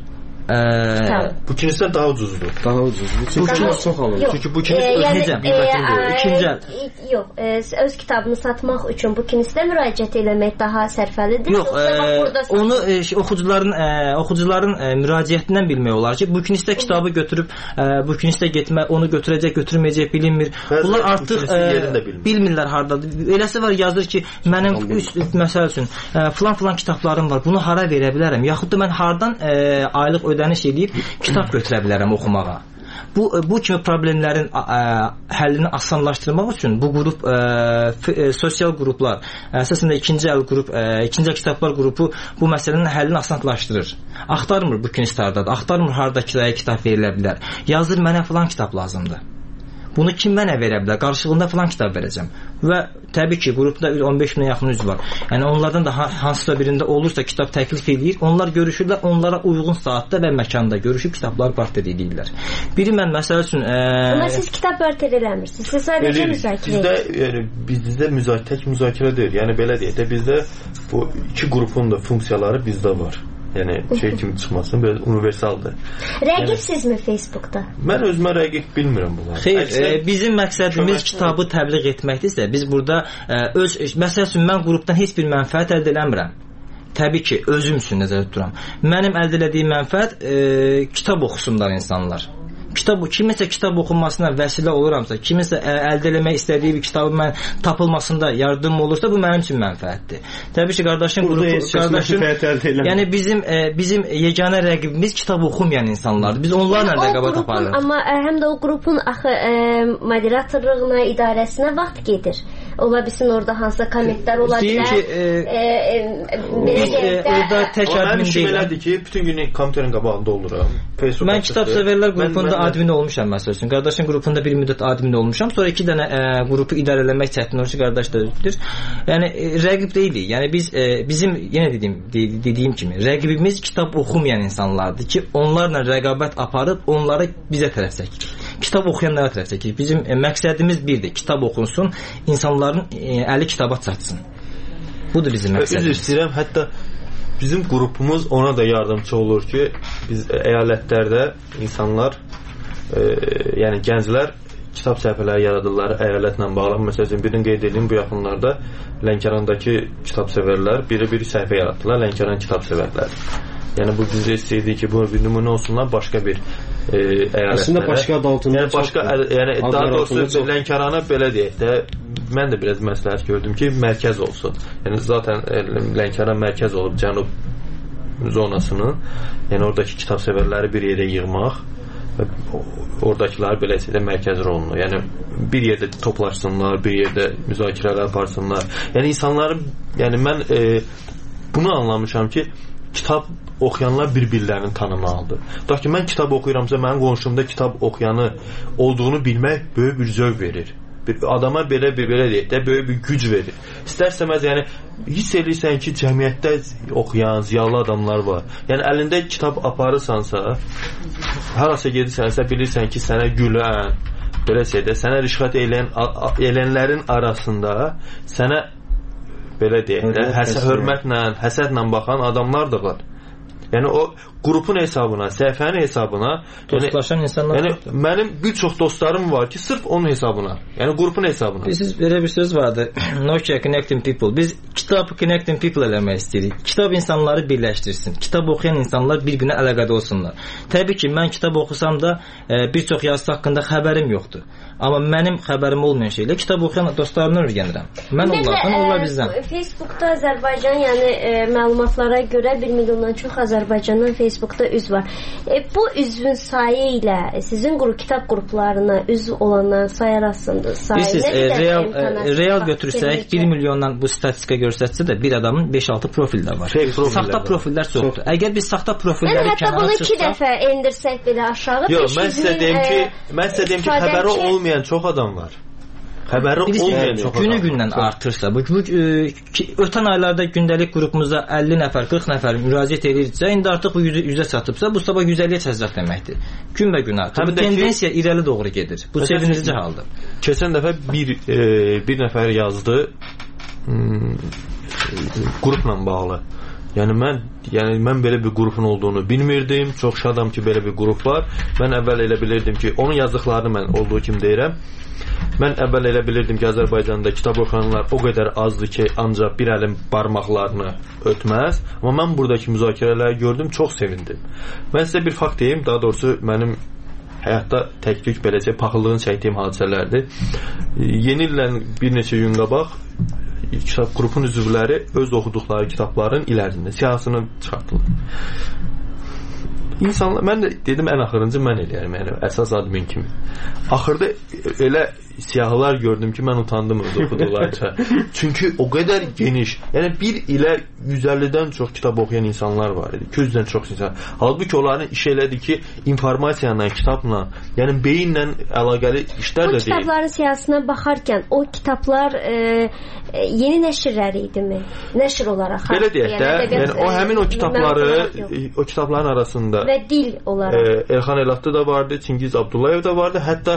Bu kinisdən daha ucuzdur. Daha ucuzdur. Çünki çox alınır. Çünki bu kinis ikinci yox, öz kitabını satmaq üçün bu kinisdə müraciət eləmək daha sərfəlidir. Yox, onu oxucuların müraciətindən bilmək olar ki, bu kinisdə kitabı götürüb bu kinisdə getmə, onu götürəcək, götürməyəcək bilinmir. Bunlar artıq bilmirlər hardadır. Eləsi var, yazır ki, mənim məsəl üçün filan kitablarım var. Bunu hara verə bilərəm? Yaxud da mən hardan aylıq ödəniş edib kitab götürə bilərəm oxumağa. Bu kimi problemlərin həllini asanlaşdırmaq üçün bu qrup sosial qruplar, əsasən də ikinci əl kitablar qrupu bu məsələnin həllini asanlaşdırır. Axtarmır bu kinislərdə, axtarmır harda kirayə kitab verilə bilər. Yazır mənə filan kitab lazımdır. Bunu kim mənə verə bilər? Qarşılığında filan kitab verəcəm. Və təbii ki, qrupda 15 minə yaxın üzv var. Yəni onlardan da hansısa birində olursa kitab təklif edir. Onlar görüşürlər, onlara uyğun saatda və məkanda görüşüb kitabları barter edirlər. Biri mən məsəl üçün Amma siz kitab barter eləmirsiniz. Siz sadəcə müzakirə bizdə tək müzakirə deyil. Yəni belə deyək də bizdə bu iki qrupun da funksiyaları bizdə var. Yəni kimi çıxmasın, belə universaldır. Rəqibsizmi Facebookda? Mən özümə rəqib bilmirəm bunları. Xeyr, bizim məqsədimiz kitabı təbliğ etməkdirsə, biz burada məsəl üçün mən qrupdan heç bir mənfəət əldə eləmirəm. Təbii ki, özüm üçün nəzərdə tuturam. Mənim əldə etdiyim mənfəət kitab oxusunlar insanlar. Kiminsə kitab oxunmasına vəsilə oluramsa, kiminsə əldə eləmək istədiyi bir kitabı mən tapılmasında yardım olursa, bu mənim üçün mənfəətdir. Təbii ki, yəni bizim yeganə rəqibimiz kitab oxumayan insanlardır. Biz onlarla rəqabət aparırıq. Amma həm də o qrupun axı moderatorluğuna, idarəsinə vaxt gedir. Ola bilsin orada hansısa kommentlər ola bilər. Biz orada tək admin deyiləm. Belədir ki, bütün günü kompüterin qabağında oluram. Mən kitab sevərlər qrupunda admin olmuşam məsəl üçün. Qardaşın qrupunda bir müddət admin olmuşam. Sonra 2 dənə qrupu idarə etmək çətin olur ki, qardaş da özüdür. Yəni rəqib deyilik. Yəni bizim yenə dediyim kimi rəqibimiz kitab oxumayan insanlardır ki, onlarla rəqabət aparıb onları bizə tərəf çəkir. Kitab oxuyanlara tərəf çəkir. Bizim məqsədimiz birdir. Kitab oxunsun, insanların əli kitaba çatsın. Budur bizim məqsədimiz. Üzr istəyirəm, hətta bizim qrupumuz ona da yardımçı olur ki, biz əyalətlərdə insanlar yəni gənclər kitab səhifələri yaradırlar əyalətlə bağlı. Məsələn, birini qeyd edeyim, bu yaxınlarda Lənkərandakı kitab sevərlər bir səhifə yaratdılar, Lənkəran kitab sevərlər. Yəni bu bizə istəyirdik ki, bu bir nümunə olsunlar başqa bir əyalətlərə. Əslində başqa adı altında daha doğrusu Lənkərana belə deyək də, mən də biraz məsləhət gördüm ki, mərkəz olsun. Yəni zaten Lənkəran mərkəz olub cənub zonasının, yəni oradakı kitab sevərləri bir yerə yığmaq və oradakılar beləsə də mərkəz rolunu, yəni bir yerdə toplaşsınlar, bir yerdə müzakirələr aparsınlar. Yəni insanların, yəni mən bunu anlamışam ki, kitab oxuyanlar bir-birlərini tanımalıdır. Da ki, mən kitab oxuyuramsa, mənim qonşumda kitab oxuyanı olduğunu bilmək böyük bir zövq verir. Bir adama belə deyək də, böyük bir güc verir. İstərsəməz, yəni hiss edirsən ki, cəmiyyətdə oxuyan, ziyalı adamlar var. Yəni əlində kitab aparırsansa, harasa gedirsənsə, bilirsən ki, sənə gülən, belə şeydə, sənə rişxət eləyənlərin arasında sənə belə deyək də, hörmətlə, həsədlə baxan adamlar da var. Yəni o qrupun hesabına, səhifənin hesabına dostlaşan insanlar. Yəni mənim bir çox dostlarım var ki, sırf onun hesabına, yəni qrupun hesabına. Siz belə bir söz vardı. Nokia connecting people. Biz kitab connecting people eləmək istəyirik. Kitab insanları birləşdirsin. Kitab oxuyan insanlar bir-birinə əlaqədə olsunlar. Təbii ki, mən kitab oxusam da bir çox yazısı haqqında xəbərim yoxdur. Amma mənim xəbərim olmayan şeylə kitab oxuyan dostlarımdan öyrənirəm. Mən onlardan, onlar bizdən. Facebookda Azərbaycan, yəni məlumatlara görə 1 milyondan çox Azərbaycandan Facebookda üzv var. Bu üzvün sayı ilə sizin kitab qruplarına üzv olanların sayı arasında sayı real götürsək 1 milyondan bu statistika göstərsə də bir adamın 5-6 profil də var. Saxta profillər çoxdur. Əgər biz saxta profilləri kənara çıxsaq, hətta bunu 2 dəfə endirsək belə aşağı, yox, mən sizə deyim ki, xəbəri olmayan çox adam var. Xəbəri olmayan çox adam. Günü-gündən artırsa, bu ötən aylarda gündəlik qrupumuza 50 nəfər, 40 nəfər müraciət edirsə, indi artıq bu 100-ə çatıbsa, bu sabah 150-yə çatacaq deməkdir. Günbəgün artır. Bu tendensiya irəli doğru gedir. Bu sevindirici haldır. Keçən dəfə bir nəfər yazdı qrupla bağlı. Yəni mən belə bir qrupun olduğunu bilmirdim. Çox şadam ki, belə bir qrup var. Mən əvvəl elə bilirdim ki, onun yazdıqlarını mən olduğu kimi deyirəm. Mən əvvəl elə bilirdim ki, Azərbaycanda kitab oxuyanlar o qədər azdır ki, ancaq bir əlin barmaqlarını ötməz. Amma mən buradakı müzakirələri gördüm, çox sevindim. Mən sizə bir fakt deyim, daha doğrusu mənim həyatda tək-tük beləcə paxıllığını çəkdiyim hadisələrdir. Yeni illə bir neçə gün qabaq kitab qrupun üzvləri öz oxuduqları kitabların ilərisində siyahısını çıxartdılar. İnsanlar, mən də dedim ən axırıncı mən eləyərəm, yəni əsas admin kimi. Axırda elə siyahılar gördüm ki, mən utandım öz oxuduqlarca. Çünki o qədər geniş, yəni bir ilə 150-dən çox kitab oxuyan insanlar var idi, 200-dən çox insan. Halbuki onların iş elədi ki, informasiyanla, kitabla, yəni beyinlə əlaqəli işlər də deyil. Bu kitabların siyahısına baxarkən o kitablar yeni nəşrləri idimi? Nəşr olaraq. Belə deyək də, yəni o həmin o kitabların arasında və dil olaraq. Elxan Elatlı da vardı, Çingiz Abdullayev da vardı, hətta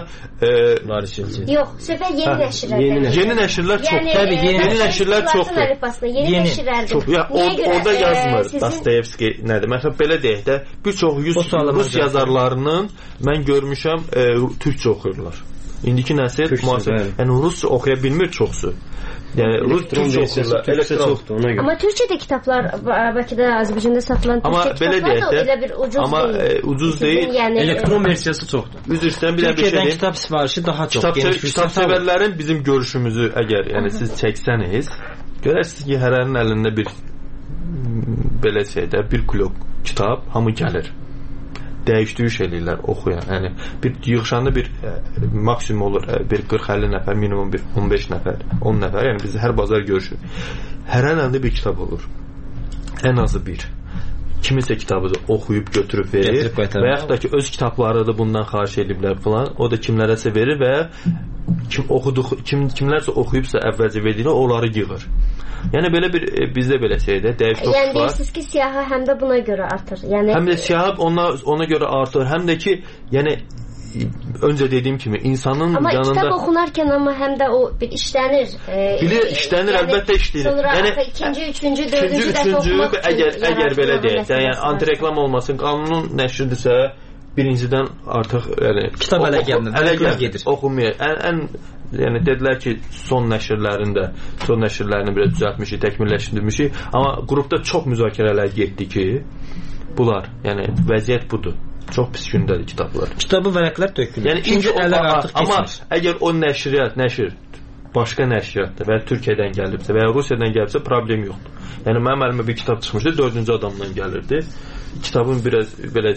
yox, söhbət yeni nəşrlərdən. Yeni nəşrlər çox. Təbii, yeni nəşrlər çoxdur. Yeni nəşrlərdir. Orada yazmır Dostoyevski nədir? Məsələn, belə deyək də, bir çox Rus yazarlarının mən görmüşəm türkçə oxuyurlar. İndiki nəsil yəni rusca oxuya bilmir çoxsu. Yəni türkçə oxuyurlar. Çoxdur ona görə. Amma türkçədə kitablar Bakıda, Azərbaycanda satılan türkçə kitablar da elə bir ucuz deyil. Amma ucuz deyil. Elektron versiyası çoxdur. Üzr istəyirəm, bir şey deyim. Kitab sifarişi daha çox. Kitab sevərlərin bizim görüşümüzü əgər yəni siz çəksəniz, görərsiniz ki, hərənin əlində bir belə şeydə bir kilok kitab hamı gəlir. Dəyişdiriş eləyirlər, oxuyan. Yəni bir yığışanda bir maksimum olur bir 40-50 nəfər, minimum bir 15 nəfər, 10 nəfər. Yəni biz hər bazar görüşürük. Hər əlində bir kitab olur. Ən azı bir. Kimisə kitabı oxuyub götürüb verir və yaxud da ki öz kitabları da bundan xahiş ediblər falan. O da kimlərəsə verir və kimlərsə oxuyubsa əvvəlcə verdiyini onları yığır. Yəni belə bir bizdə belə şeydə dəyişiklik var. Yəni deyirsiniz ki, siyahı həm də buna görə artır. Yəni həm də siyahı ona görə artır, həm də ki, yəni öncə dediyim kimi insanın amma yanında kitab oxunarkən amma həm də o bir işlənir. İşlənir, əlbəttə işlənir. Sonra ikinci, üçüncü, dördüncü dəfə oxumaq əgər belə deyək, yəni antireklam olmasın, qanunun nəşridirsə birincidən artıq yəni kitab ələ gəlmir, oxunmur. Yəni dedilər ki, son nəşrlərini biraz düzəltmişik, təkmilləşdirmişik, amma qrupda çox müzakirələr getdi ki, bunlar, yəni vəziyyət budur. Çox pis gündədir kitablar. Kitabı vərəqlər tökülür. Yəni çünki əllər artıq keçmir. Amma əgər o nəşr başqa nəşriyyatdır və Türkiyədən gəlibsə və ya Rusiyadan gəlibsə problem yoxdur. Yəni mənim əlimə bir kitab çıxmışdı, 4-cü adamdan gəlirdi. Kitabın biraz belə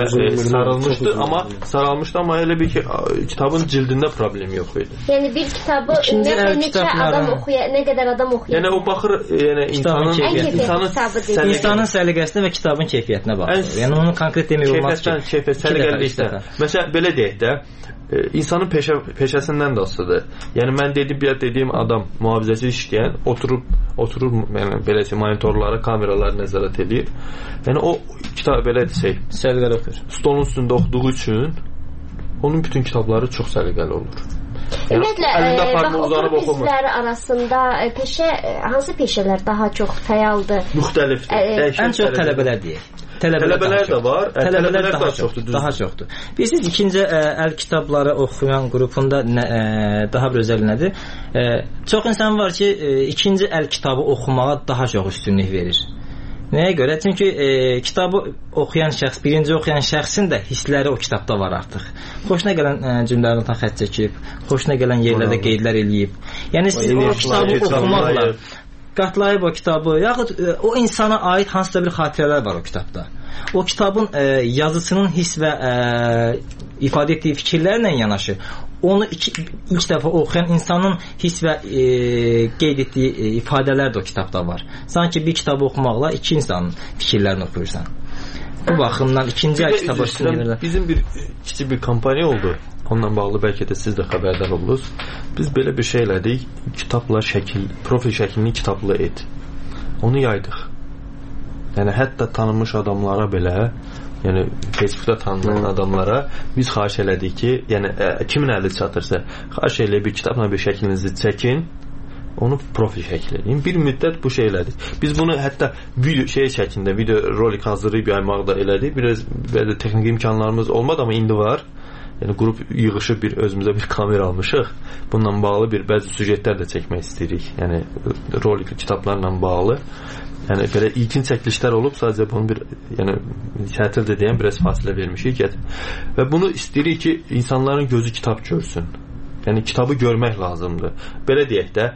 saralmışdı, amma elə bir ki kitabın cildində problem yox idi. Yəni bir kitabı neçə adam oxuya, nə qədər adam oxuya? Yəni o baxır, yəni insanın səliqəsinə və kitabın keyfiyyətinə baxır. Yəni onu konkret demək olmaz ki, səliqəlilikdən. Məsələn belə deyək də, insanın peşəsindən də asılıdır. Yəni mən dediyim adam mühafizəçi işləyən oturur yəni beləsə monitorlara, kameralara nəzarət edir. Yəni o kitab belə desək, səliqəli oxuyur. Stolun üstündə oxuduğu üçün onun bütün kitabları çox səliqəli olur. Ümumiyyətlə, bax, oxurum izləri arasında hansı peşələr daha çox fəaldır? Müxtəlifdir. Ən çox tələbələr deyək. Tələbələr də var. Tələbələr daha çoxdur. Bilirsiniz, ikinci əl kitabları oxuyan qrupunda daha bir özəl nədir? Çox insan var ki, ikinci əl kitabı oxumağa daha çox üstünlük verir. Nəyə görə? Çünki kitabı oxuyan şəxs, birinci oxuyan şəxsin də hissləri o kitabda var artıq. Xoşuna gələn cümlələrdən xətt çəkib, xoşuna gələn yerlərdə qeydlər eləyib. Yəni siz o kitabı oxumaqla qatlayıb o kitabı, yaxud o insana aid hansısa bir xatirələr var o kitabda. O kitabın yazısının hiss və ifadə etdiyi fikirlərlə yanaşı, onu ilk dəfə oxuyan insanın hiss və qeyd etdiyi ifadələr də o kitabda var. Sanki bir kitabı oxumaqla iki insanın fikirlərini oxuyursan. Bu baxımdan ikinci əl kitabı oxuyursan. Bizim bir kiçik bir kampaniya oldu. Onunla bağlı bəlkə də siz də xəbərdar oldunuz. Biz belə bir şey elədik. Kitabla profil şəklini kitablı et. Onu yaydıq. Yəni hətta tanınmış adamlara belə, yəni Facebookda tanınan adamlara biz xahiş elədik ki, yəni kimin əli çatırsa, xahiş elə bir kitabla bir şəklinizi çəkin, onu profil şəkli edin. Bir müddət bu şey elədik. Biz bunu hətta video rolik hazırlayıb yaymaq da elədik. Biraz belə texniki imkanlarımız olmadı, amma indi var. Yəni qrup yığışıb özümüzə bir kamera almışıq. Bununla bağlı bəzi süjetlər də çəkmək istəyirik. Yəni rolikli kitablarla bağlı. Yəni belə ilkin çəkilişlər olub, sadəcə bunu tətil də deyən biraz fasilə vermişik. Və bunu istəyirik ki, insanların gözü kitab görsün. Yəni kitabı görmək lazımdır. Belə deyək də,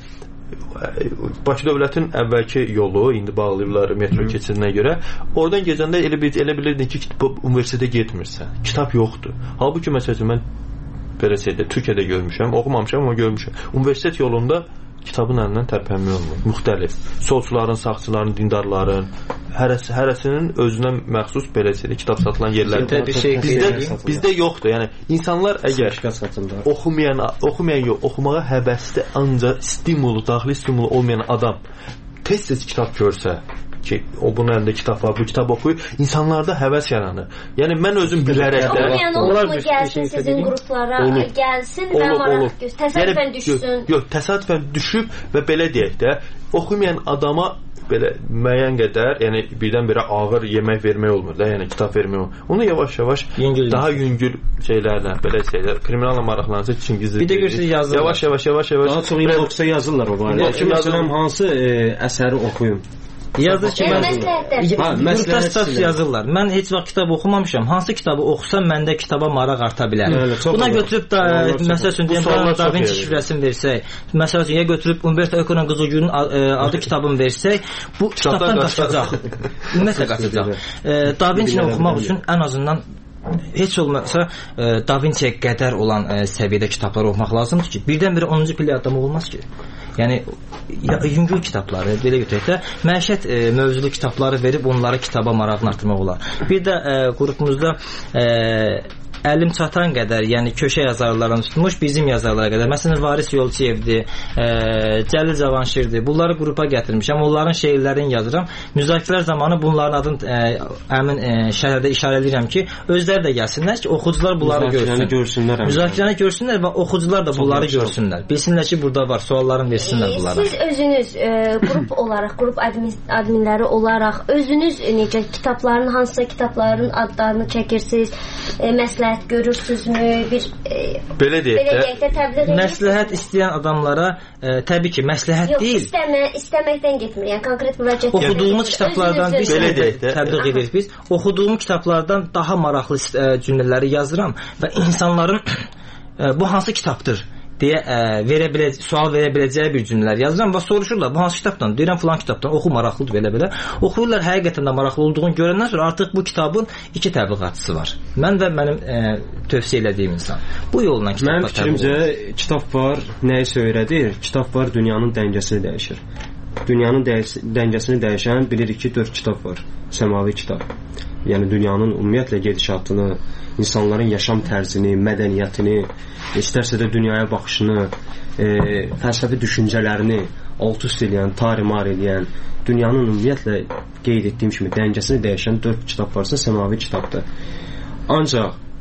Bakı dövlətin əvvəlki yolu, indi bağlayıblar metro keçidinə görə, oradan gecəndə elə bilirdin ki, universitetə getmirsən, kitab yoxdur. Halbuki məsələn, mən belə şeydə, Türkiyədə görmüşəm, oxumamışam, amma görmüşəm. Universitet yolunda kitabın əlindən tərpənmək olmur. Müxtəlif. Solçuların, sağçıların, dindarların, hərəsinin özünə məxsus belə şeydə kitab satılan yerlər. Bizdə yoxdur. Yəni insanlar əgər oxumayan yox, oxumağa həvəsli, ancaq daxili stimulu olmayan adam tez-tez kitab görsə ki, o bunun əlində kitab var, bu kitab oxuyur, insanlarda həvəs yaranır. Yəni mən özüm bilərək də onlar gəlsin sizin qruplara, gəlsin və maraq göz, təsadüfən düşsün. Yox, təsadüfən düşüb və belə deyək də, oxumayan adama belə müəyyən qədər, yəni birdən-birə ağır yemək vermək olmur da, yəni kitab vermək olmur. Onu yavaş-yavaş daha yüngül şeylərlə, belə şeylər, kriminalla maraqlansa üçün gizli. Bir də görürsünüz yazırlar. Yavaş-yavaş. Daha çox inboxda yazırlar o barədə. Məsələn, hansı əsəri oxuyum? Yazır ki, məsləhət yazırlar. Mən heç vaxt kitab oxumamışam. Hansı kitabı oxusam məndə kitaba maraq arta bilər. Buna götürüb da məsəl üçün Da Vinci şifrəsini versək, məsəl üçün ya götürüb Umberto Eco'nun Qızılgülün adı kitabını versək, bu kitabdan qaçacaq. Ümumiyyətlə qaçacaq. Da Vinci'ni oxumaq üçün ən azından heç olmasa Da Vinci'yə qədər olan səviyyədə kitabları oxumaq lazımdır ki, birdən-birə 10-cu pilli adamı olmaz ki. Yəni yüngül kitabları, belə götürək də, məişət mövzulu kitabları verib onlara kitaba marağını artırmaq olar. Bir də qrupumuzda əlim çatan qədər, yəni köşə yazarlarından tutmuş bizim yazarlara qədər. Məsələn, Varis Yolçiyevdir, Cəlil Cavanşirdir. Bunları qrupa gətirmişəm. Onların şeirlərini yazıram. Müzakirələr zamanı bunların adını həmin şərhdə işarə edirəm ki, özləri də gəlsinlər ki, oxucular bunları görsün. Müzakirəni görsünlər və oxucular da bunları görsünlər. Bilsinlər ki, burada var, suallarını versinlər bunlara. Siz özünüz qrup olaraq, qrup adminləri olaraq özünüz necə kitabların, hansısa kitabların adlarını çəkirsiniz, məsləhət görürsünüzmü? Belə deyək də təbliğ edirsiniz. Məsləhət istəyən adamlara təbii ki, məsləhət deyil. Yox, istəməkdən getmir. Yəni konkret müraciət. Oxuduğumuz kitablardan bir təbliğ edirik biz. Oxuduğum kitablardan daha maraqlı cümlələri yazıram və insanların bu hansı kitabdır deyə sual verə biləcəyi bir cümlələr yazıram və soruşurlar, bu hansı kitabdan? Deyirəm, filan kitabdan, oxu maraqlıdır, belə-belə. Oxuyurlar, həqiqətən də maraqlı olduğunu görəndən sonra artıq bu kitabın 2 təbliğatçısı var. Mən və mənim tövsiyə elədiyim insan. Bu yolla kitablar mənim fikrimcə, kitab var, nəyisə öyrədir, kitab var, dünyanın dəngəsini dəyişir. Dünyanın dəngəsini dəyişən bilirik ki, 4 kitab var. Səmavi kitab. Yəni dünyanın ümumiyyətlə gedişatını, insanların yaşam tərzini, mədəniyyətini, istərsə də dünyaya baxışını, fəlsəfi düşüncələrini alt-üst edən, tarimar edən, dünyanın ümumiyyətlə qeyd etdiyim kimi dəngəsini dəyişən 4 kitab varsa, səmavi kitabdır. Ancaq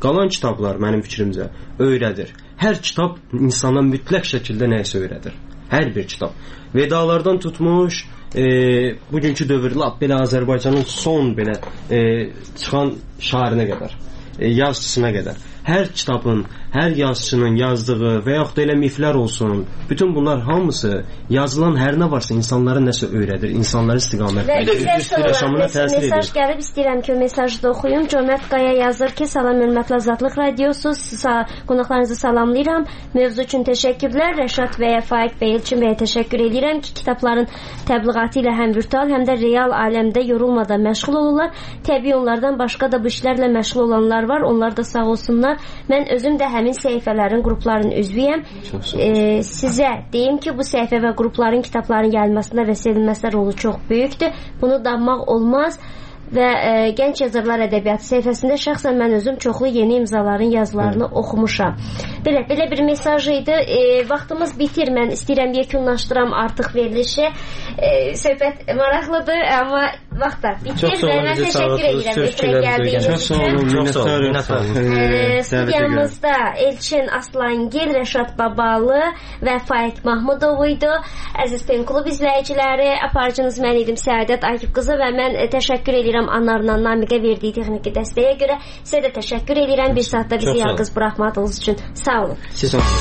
Qalan kitablar mənim fikrimcə öyrədir. Hər kitab insana mütləq şəkildə nəyisə öyrədir. Hər bir kitab. Vedalardan tutmuş, bugünkü dövrdə belə Azərbaycanın son belə çıxan şairinə qədər, yazıçısına qədər. Hər kitabın, hər yazıçının yazdığı və yaxud da elə miflər olsun, bütün bunlar hamısı yazılan hər nə varsa insanlara nəsə öyrədir, insanlara istiqamət verir, yaşamına təsir edir. Mesaj gəlib, istəyirəm ki, o mesajı da oxuyum. Cömət Qaya yazır ki, salam hörmətli Azadlıq Radiosu, qonaqlarınızı salamlayıram. Mövzu üçün təşəkkürlər. Rəşad bəyə, Faiq bəy, Elçin bəyə təşəkkür edirəm ki, kitabların təbliğatı ilə həm virtual, həm də real aləmdə yorulmadan məşğul olurlar. Təbii onlardan başqa da bu işlərlə məşğul olanlar var. Onlar da sağ olsunlar. Mən özüm də həmin səhifələrin, qrupların üzvüyəm. Sizə deyim ki, bu səhifə və qrupların, kitabların gəlməsində və sevilməsində rolu çox böyükdür. Bunu danmaq olmaz. Və Gənc Yazarlar Ədəbiyyatı səhifəsində şəxsən mən özüm çoxlu yeni imzaların yazılarını oxumuşam. Belə bir mesaj idi. Vaxtımız bitir. Mən istəyirəm yekunlaşdıram artıq verilişi. Söhbət maraqlıdır, amma vaxt da bitir. Və mən təşəkkür edirəm. Çox sağ olun. Studiyamızda Elçin Aslangil, Rəşad Babalı və Faiq Mahmudov idi. Əziz Pen Klub izləyiciləri, aparıcınız mən idim Səadət Akif qızı və mən təşəkkür edirəm Anarla Namiqə verdiyi texniki dəstəyə görə. Sizə də təşəkkür edirəm. Bir saatda bizi yalqız buraxmadığınız üçün. Sağ olun. Siz olun.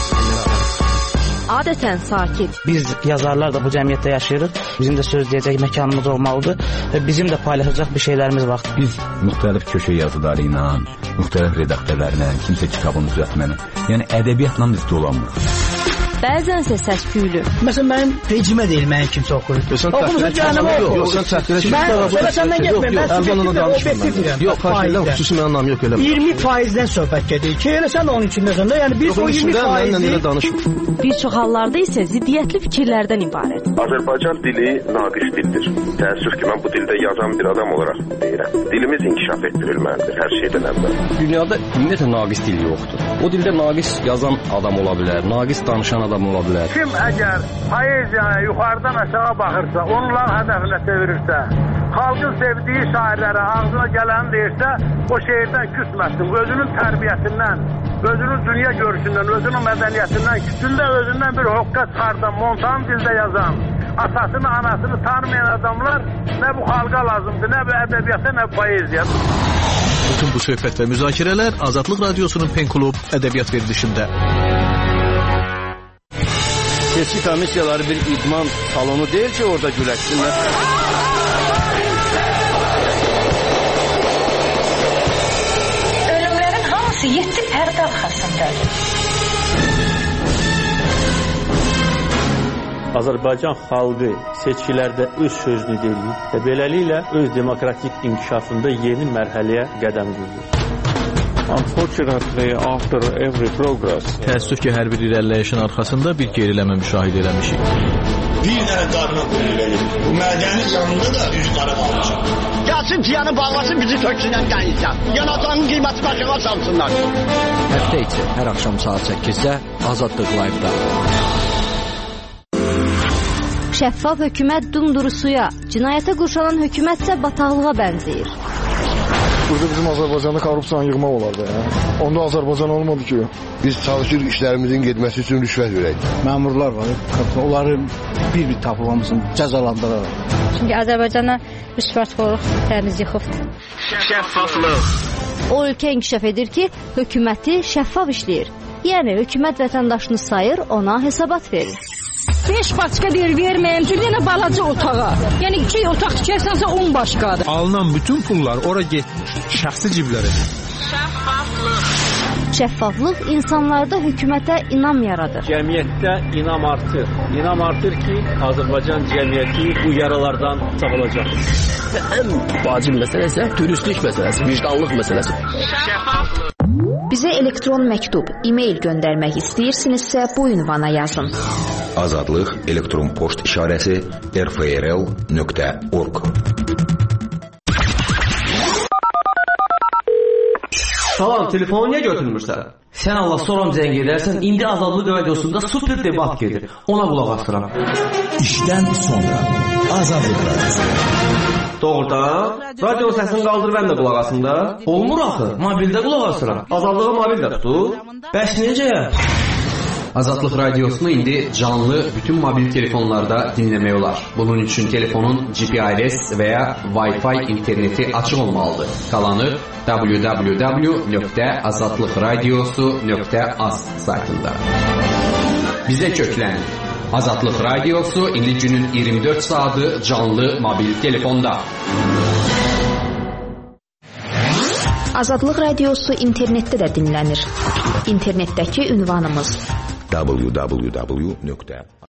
Adətən sakit. Biz yazarlar da bu cəmiyyətdə yaşayırıq. Bizim də söz deyəcək məkanımız olmalıdır və bizim də paylaşacaq bir şeylərimiz var. Biz müxtəlif köşə yazıları ilə, müxtəlif redaktörlərlə, kimsə kitabını düzəltməni, yəni ədəbiyyatla biz dolanmırıq. Bəzənsə səs-küylü. Məsələn, mənim vecimə deyil, mənim kimsə oxuyur. Oxumusun cəhənnəmə oxuyur. Yox, sən təxdirə Mən səndən getməyim, mən subjektivdirəm. Yox, xarşıyla xüsusi mənim anlamı yox elə. 20%-dən söhbət gedir ki, elə sən onun içindəsən də, yəni biz o 20%-i... Bir çox hallarda isə ziddiyyətli fikirlərdən ibarət. Azərbaycan dili naqis dildir. Təəssüf ki, mən bu dildə yazan bir adam olaraq deyirəm. Dilimiz inkişaf etdirilməlidir hər şeydən əvvəl. Dünyada ümumiyyətlə naqis dil yoxdur. O dildə naqis yazan adam ola bilər, naqis danışan adam ola bilər. Kim əgər poeziyaya yuxarıdan aşağı baxırsa, onların hədəfinə çevirirsə, xalqın sevdiyi şairlərə ağzına gələni deyirsə, o şeirdən küsməsin. Özünün tərbiyəsindən, özünün dünya görüşündən, özünün mədəniyyətindən, küsündə özündən bir hoqqa çıxardan, montan dildə yazan, atasını, anasını tanımayan adamlar nə bu xalqa lazımdır, nə bu ədəbiyyata, nə bu poeziya. Bütün bu söhbət və müzakirələr Azadlıq Radiosunun Pen Klub ədəbiyyat verilişində. Seçki komissiyaları bir idman salonu deyil ki, orada güləşsinlər. Ölümlərin hamısı 7 pərdə arxasındadır. Azərbaycan xalqı seçkilərdə öz sözünü deyir və beləliklə öz demokratik inkişafında yeni mərhələyə qədəm qoyur. Unfortunately, after every progress, təəssüf ki, hər bir irəliləyişin arxasında bir geriləmə müşahidə eləmişik. Bir dənə qarına qoyulur. Bu mədəni canında da üz qarı qalmışam. Gəlsin tiyanı bağlasın, bizi töksünən qəyizdən. Yanacağının qiyməti başına salsınlar. Həftə içi hər axşam saat 8-də Azadlıq Live-da. Şəffaf hökumət dumduru suya, cinayətə qurşanan hökumətsə bataqlığa bənzəyir. Burada bizim Azərbaycanda korrupsiyanı yığmaq olardı. Onda Azərbaycan olmadı ki. Biz çalışırıq işlərimizin getməsi üçün rüşvət verək. Məmurlar var, onları bir-bir tapılmamızın cəzalandıraraq. Çünki Azərbaycana rüşvətxorluq təmiz yıxıbdır. Şəffaflıq. O ölkə inkişaf edir ki, hökuməti şəffaf işləyir. Yəni hökumət vətəndaşını sayır, ona hesabat verir. 5 başqa deyir, verməyəm ki, yenə balaca otağa. Yəni 2 otaq tikərsənsə 10 başqadır. Alınan bütün pullar ora getmir, şəxsi ciblərə. Şəffaflıq insanlarda hökumətə inam yaradır. Cəmiyyətdə inam artır. İnam artır ki, Azərbaycan cəmiyyəti bu yaralardan sağolacaq. Ən vacib məsələ isə dürüstlük məsələsi, vicdanlıq məsələsi. Bizə elektron məktub, e-mail göndərmək istəyirsinizsə bu ünvana yazın. Azadlıq elektron poçt işarəsi rfrl.org. Salam, telefonu niyə götürmürsən? Sən Allah soram zəng edərsən, indi Azadlıq radiosunda super debat gedir. Ona qulaq asıram. İşdən sonra Azadlıq radiosu. Doğrudan. Radio səsini qaldır mən də qulaq asım da. Olmur axı. Mobildə qulaq asıram. Azadlığı mobildə tutur. Bəs necə? Azadlıq radiosunu indi canlı bütün mobil telefonlarda dinləmək olar. Bunun üçün telefonun GPRS və ya Wi-Fi interneti açıq olmalıdır. Qalanı www.azadlıqradiosu.az saytında. Bizə köklənin. Azadlıq radiosu indi günün 24 saatı canlı mobil telefonda. Azadlıq radiosu internetdə də dinlənir. İnternetdəki ünvanımız www.